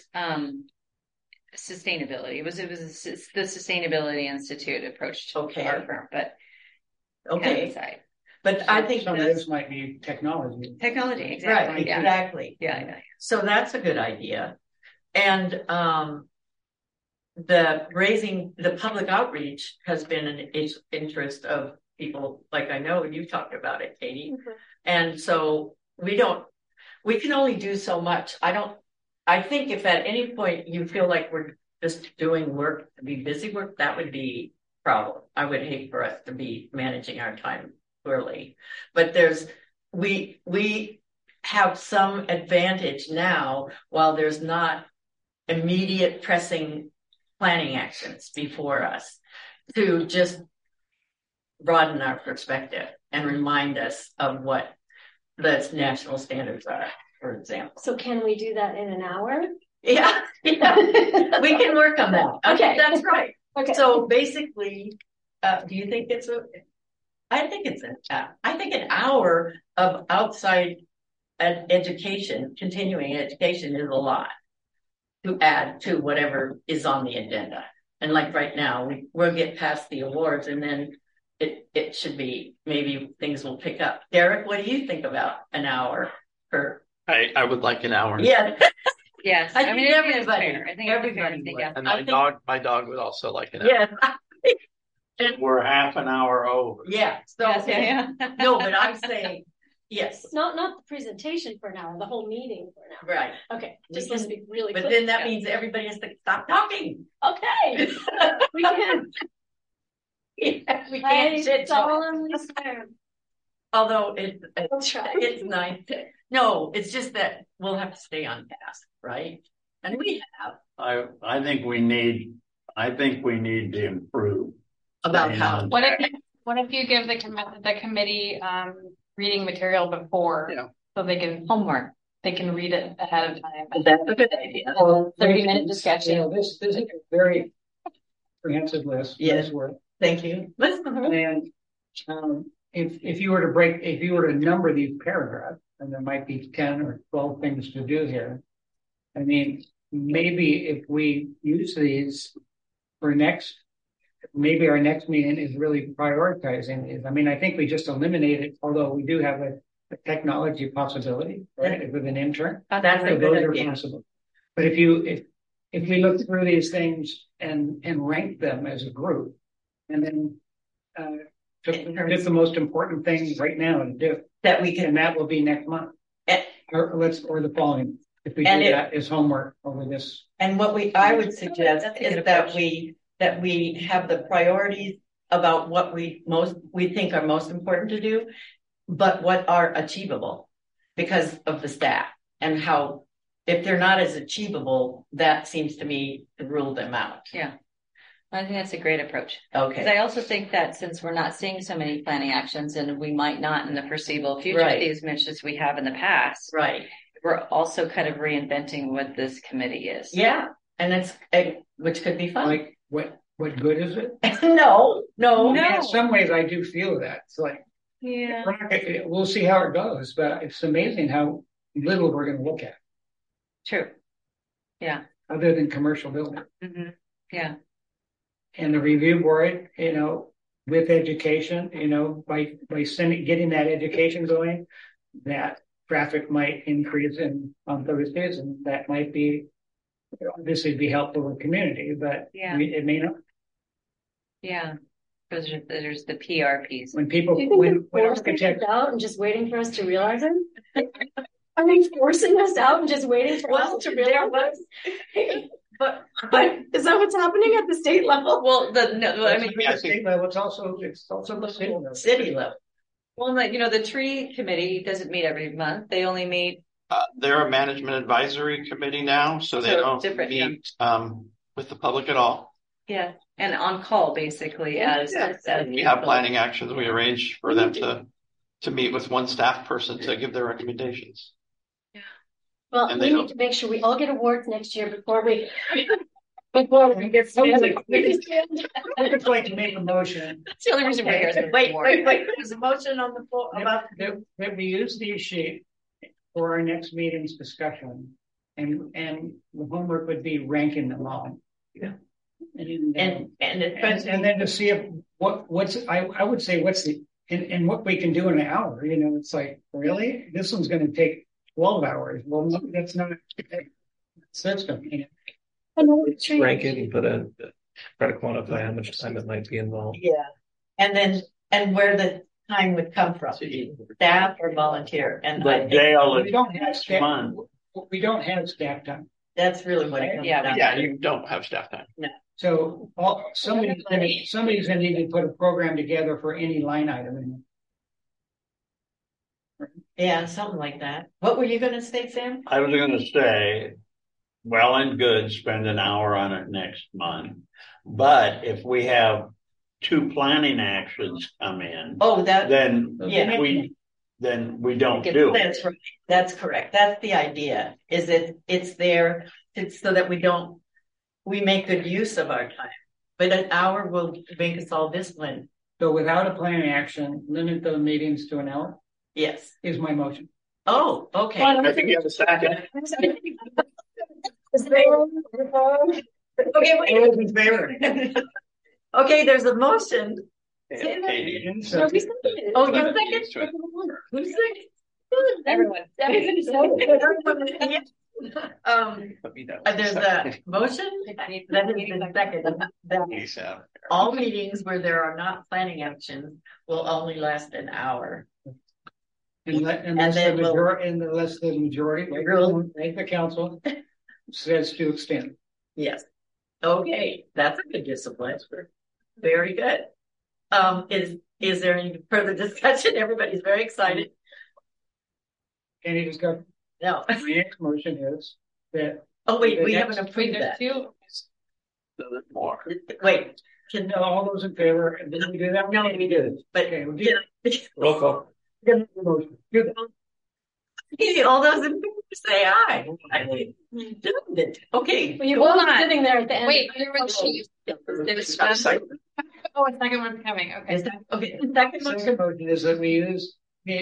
Sustainability. It was the Sustainability Institute approached our firm, but okay. But I think some of this might be technology. Technology, exactly. Right, exactly. Yeah. So that's a good idea. And the public outreach has been an interest of people, like I know you talked about it, Katie. Mm-hmm. And so we can only do so much. I think if at any point you feel like we're just doing work to be busy work, that would be a problem. I would hate for us to be managing our time poorly, but we have some advantage now while there's not immediate pressing planning actions before us to just broaden our perspective and remind us of what the national standards are, for example. So can we do that in an hour? Yeah. We can work on that. Okay, that's right. Okay. So basically, do you think I think an hour of outside education, continuing education, is a lot to add to whatever is on the agenda. And like right now, we'll get past the awards, and then it should be, maybe things will pick up. Derek, what do you think about an hour per I would like an hour. Yeah. Yes, I think think that's everybody- fair. I think it's fair. everybody would. Yeah. And I my think- dog would also like an hour. Yeah. We're half an hour over. Yeah. So, Yes, yeah. no, but I'm saying, yes, Not the presentation for an hour, the whole meeting for an hour. right. Okay, We just can- let's be really But clear. then that means everybody has to stop talking. Okay. We can. Yeah, we I can't shit talk. solemnly swear. Although We'll try. it's nice. No, it's just that we'll have to stay on task, right? And we have I think we need to improve. about how. What if you give the committee reading material before, Yeah. so they can read it ahead of time. That's a good idea. 30-minute discussion. You know, this is a very comprehensive list. Yes. Nice work. Thank you. And if you were to number these paragraphs, and there might be 10 or 12 things to do here. I mean, maybe if we use these for maybe our next meeting is really prioritizing these. I mean, I think we just eliminated, although we do have a technology possibility, right, with an intern. That's a So those good are idea. possible. But if we look through these things and rank them as a group, and then took the most important thing right now to do, That we can, and that will be next month, and, or the following. If we do And that as homework over this, and what I would suggest That's a good is that approach. we have the priorities about what we think are most important to do, but what are achievable because of the staff and how, if they're not as achievable, that seems to me to rule them out. Yeah. I think that's a great approach. Because Okay. I also think that since we're not seeing so many planning actions and we might not in the foreseeable future Right. see as much as we have in the past, Right. we're also kind of reinventing what this committee is. Yeah. And which could be fun. like what good is it? No. In some ways, I do feel that. It's like Yeah. we'll see how it goes, but it's amazing how little we're going to look at, True. Yeah. other than commercial building. hmm Yeah. And the review board, with education, by getting that education going, that traffic might increase on Thursdays, and that might be obviously be helpful to the community, but Yeah. it may not. Yeah. There's the PR piece. When people, Do you think when they're forcing architects, us out and just waiting for us to realize it? Are they forcing us out and just waiting for us to realize it? But Is that what's happening at the state level? Well, I mean, at the state level, it's also the city level. city level. well, the tree committee doesn't meet every month. They only meet. They're a management advisory committee now, so they So don't different, meet with the public at all. Yeah. And on call basically as We have planning actions. We arrange for them to meet with one staff person to give their recommendations. Well, And we they need don't- to make sure we all get awards next year before we get started. I would like to make a motion That's the only reason we're here. is for Wait. reward. There's a motion on the floor about that we use these sheet for our next meeting's discussion, and the homework would be ranking them all. Yeah. And and then to see if I would say what's and what we can do in an hour. It's like, really, this one's going to take 12 hours. Well, no, that's not a system. Rank it and try to quantify how much time it might be involved. yeah, and where the time would come from, staff or volunteer, and I But think Dale, We don't have next staff. month. We don't have staff time. that's really what it comes Yeah, down. Yeah, to. you don't have staff time. So somebody's going to need to put a program together for any line item. In Yeah, something like that. What were you going to say, Sam? I was going to say, well and good, spend an hour on it next month. But if we have 2 planning actions come in, Oh, then Yeah. we don't do it. That's right. That's correct. That's the idea. Is it's there so that we make good use of our time. But an hour will make us all disciplined. So without a planning action, limit the meetings to an hour Yes. is my motion. Oh, okay. I think you have a second. Okay, wait. All in favor? Okay, there's a motion. Katie. No, we seconded it. Oh, you second? Who's second? Everyone. There's a motion, that is the second, that all meetings where there are not planning actions will only last an hour. Unless then the majority, the council says to extend. Yes. Okay, that's a good discipline. Very good. Is there any further discussion? Everybody's very excited. Any discussion? No. The next motion is that. Oh wait, we haven't approved that. Two. There's more. Wait, All those in favor? Did we do that? No, we did. But Okay, we did. Roll call. Good motion. Good. all those in favor say aye. I mean, you did it. Okay. Well, you Hold were on. sitting there at the end. Wait, there was she. Oh, a second one's coming. Okay. Okay. The second Second motion. motion is that we use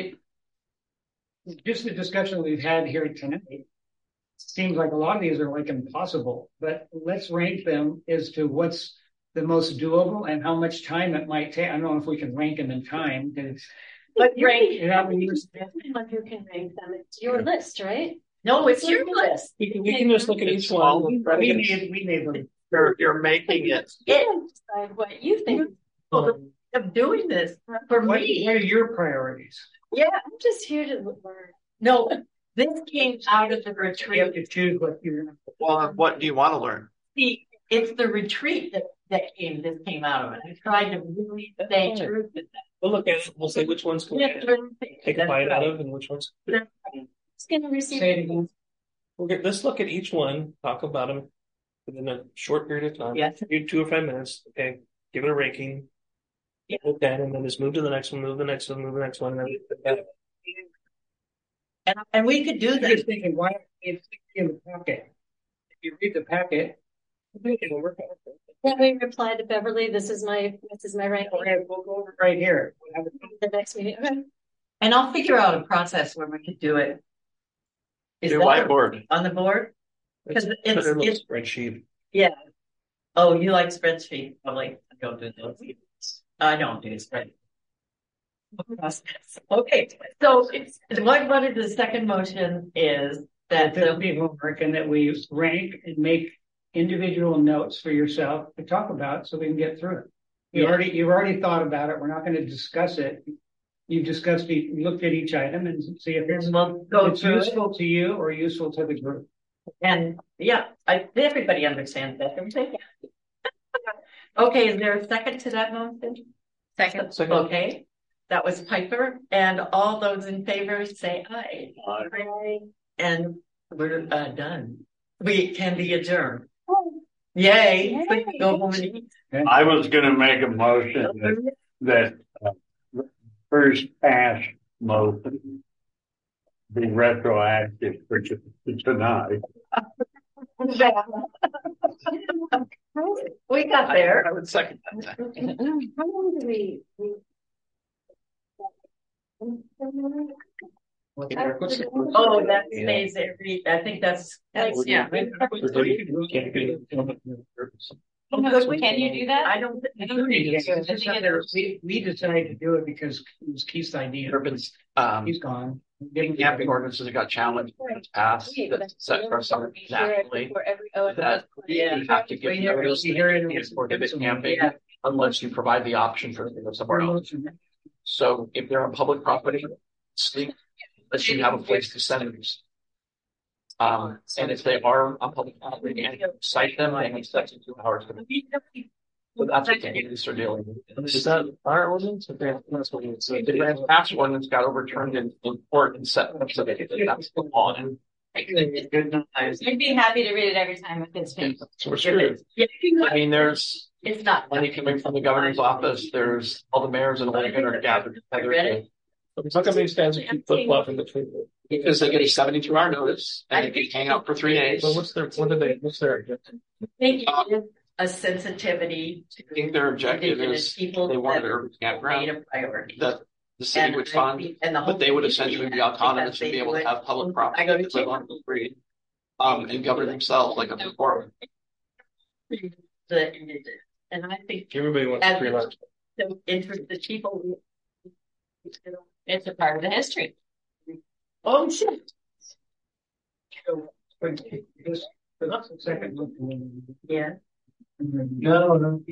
just the discussion we've had here tonight. Seems like a lot of these are like impossible, but let's rank them as to what's the most doable and how much time it might take. I don't know if we can rank them in time. But rank. You know, we use Anyone who can rank them. It's your list, right? No, it's your list. We can just look at each one. we made them. You're making it. Decide what you think. Of doing this for What me. are your priorities? Yeah. I'm just here to learn. No, this came out of the You have retreat. to choose what you're. Well, what do you want to learn? See, it's the retreat that came out of it. I tried to really stay true to that. We'll look at it. We'll say which ones can we take a bite out of and which ones. It's going to receive. Say it again. Let's look at each one, talk about them within a short period of time. Yes. Do 2 or 5 minutes. Okay. Give it a ranking. Yeah. Okay. And then just move to the next one, move the next one, move the next one. And we could do I'm that. just thinking, why don't we in the packet? If you read the packet, it'll work out. Then we reply to Beverly. This is my ranking. Okay, we'll go over it right here. We'll have it. The next meeting. Okay. And I'll figure out a process where we could do it. Is Your that whiteboard. on the board? Because Put it in a it's spreadsheet. yeah. Oh, you like spreadsheet? Probably. I don't do those. I don't do spreadsheet. Okay, so what is the second motion is that There'll be homework and that we rank and make individual notes for yourself to talk about so we can get through it. You've already thought about it. We're not going to discuss it. You've looked at each item and see if it's, we'll go it's through useful to you or useful to the group. And yeah, everybody understands that, don't they? Okay, is there a second to that motion? Second. Okay, that was Piper, and all those in favor say aye. Aye. And we're done. We can be adjourned. Yay! Yay. We can go home and eat. I was going to make a motion that first pass motion be retroactive for tonight. We got there. I would second that. How long do we? Oh, that stays every. I think that's Yeah. Could Can you do that? I don't. We decided to do it because it was Keith's idea. Urban's He's gone. camping ordinances that got challenged in the past that set for some nationally that you have to give notice to prohibit camping Yeah. unless you provide the option for them to go somewhere else. So if they're on public property, unless you have a place to send them. And if they are on public property and you cite them, they have 72 hours to be. So that's what the agents are dealing with. Is that our ordinance? That's what it's. The Grand Pass ordinance got overturned in court and set up so that that's the law. And I'd be happy to read it every time if it's been. so we're screwed. I mean, there's It's not. money coming from the governor's office. There's all the mayors in Oregon are gathered together. How come these guys keep flip flopping between them? Because they get a 72-hour notice and they can hang out for 3 days. Well, what's their I think it is a sensitivity to I think their objective indigenous is people they wanted that an urban made campground a priority. that the city would fund, but they would essentially be autonomous and be able to have public property to live on for free, and govern themselves like a before. And I think Everybody wants as free lunch. the interested people, It's a part of the history. Oh, shit. This, the second look. Yeah. No, no.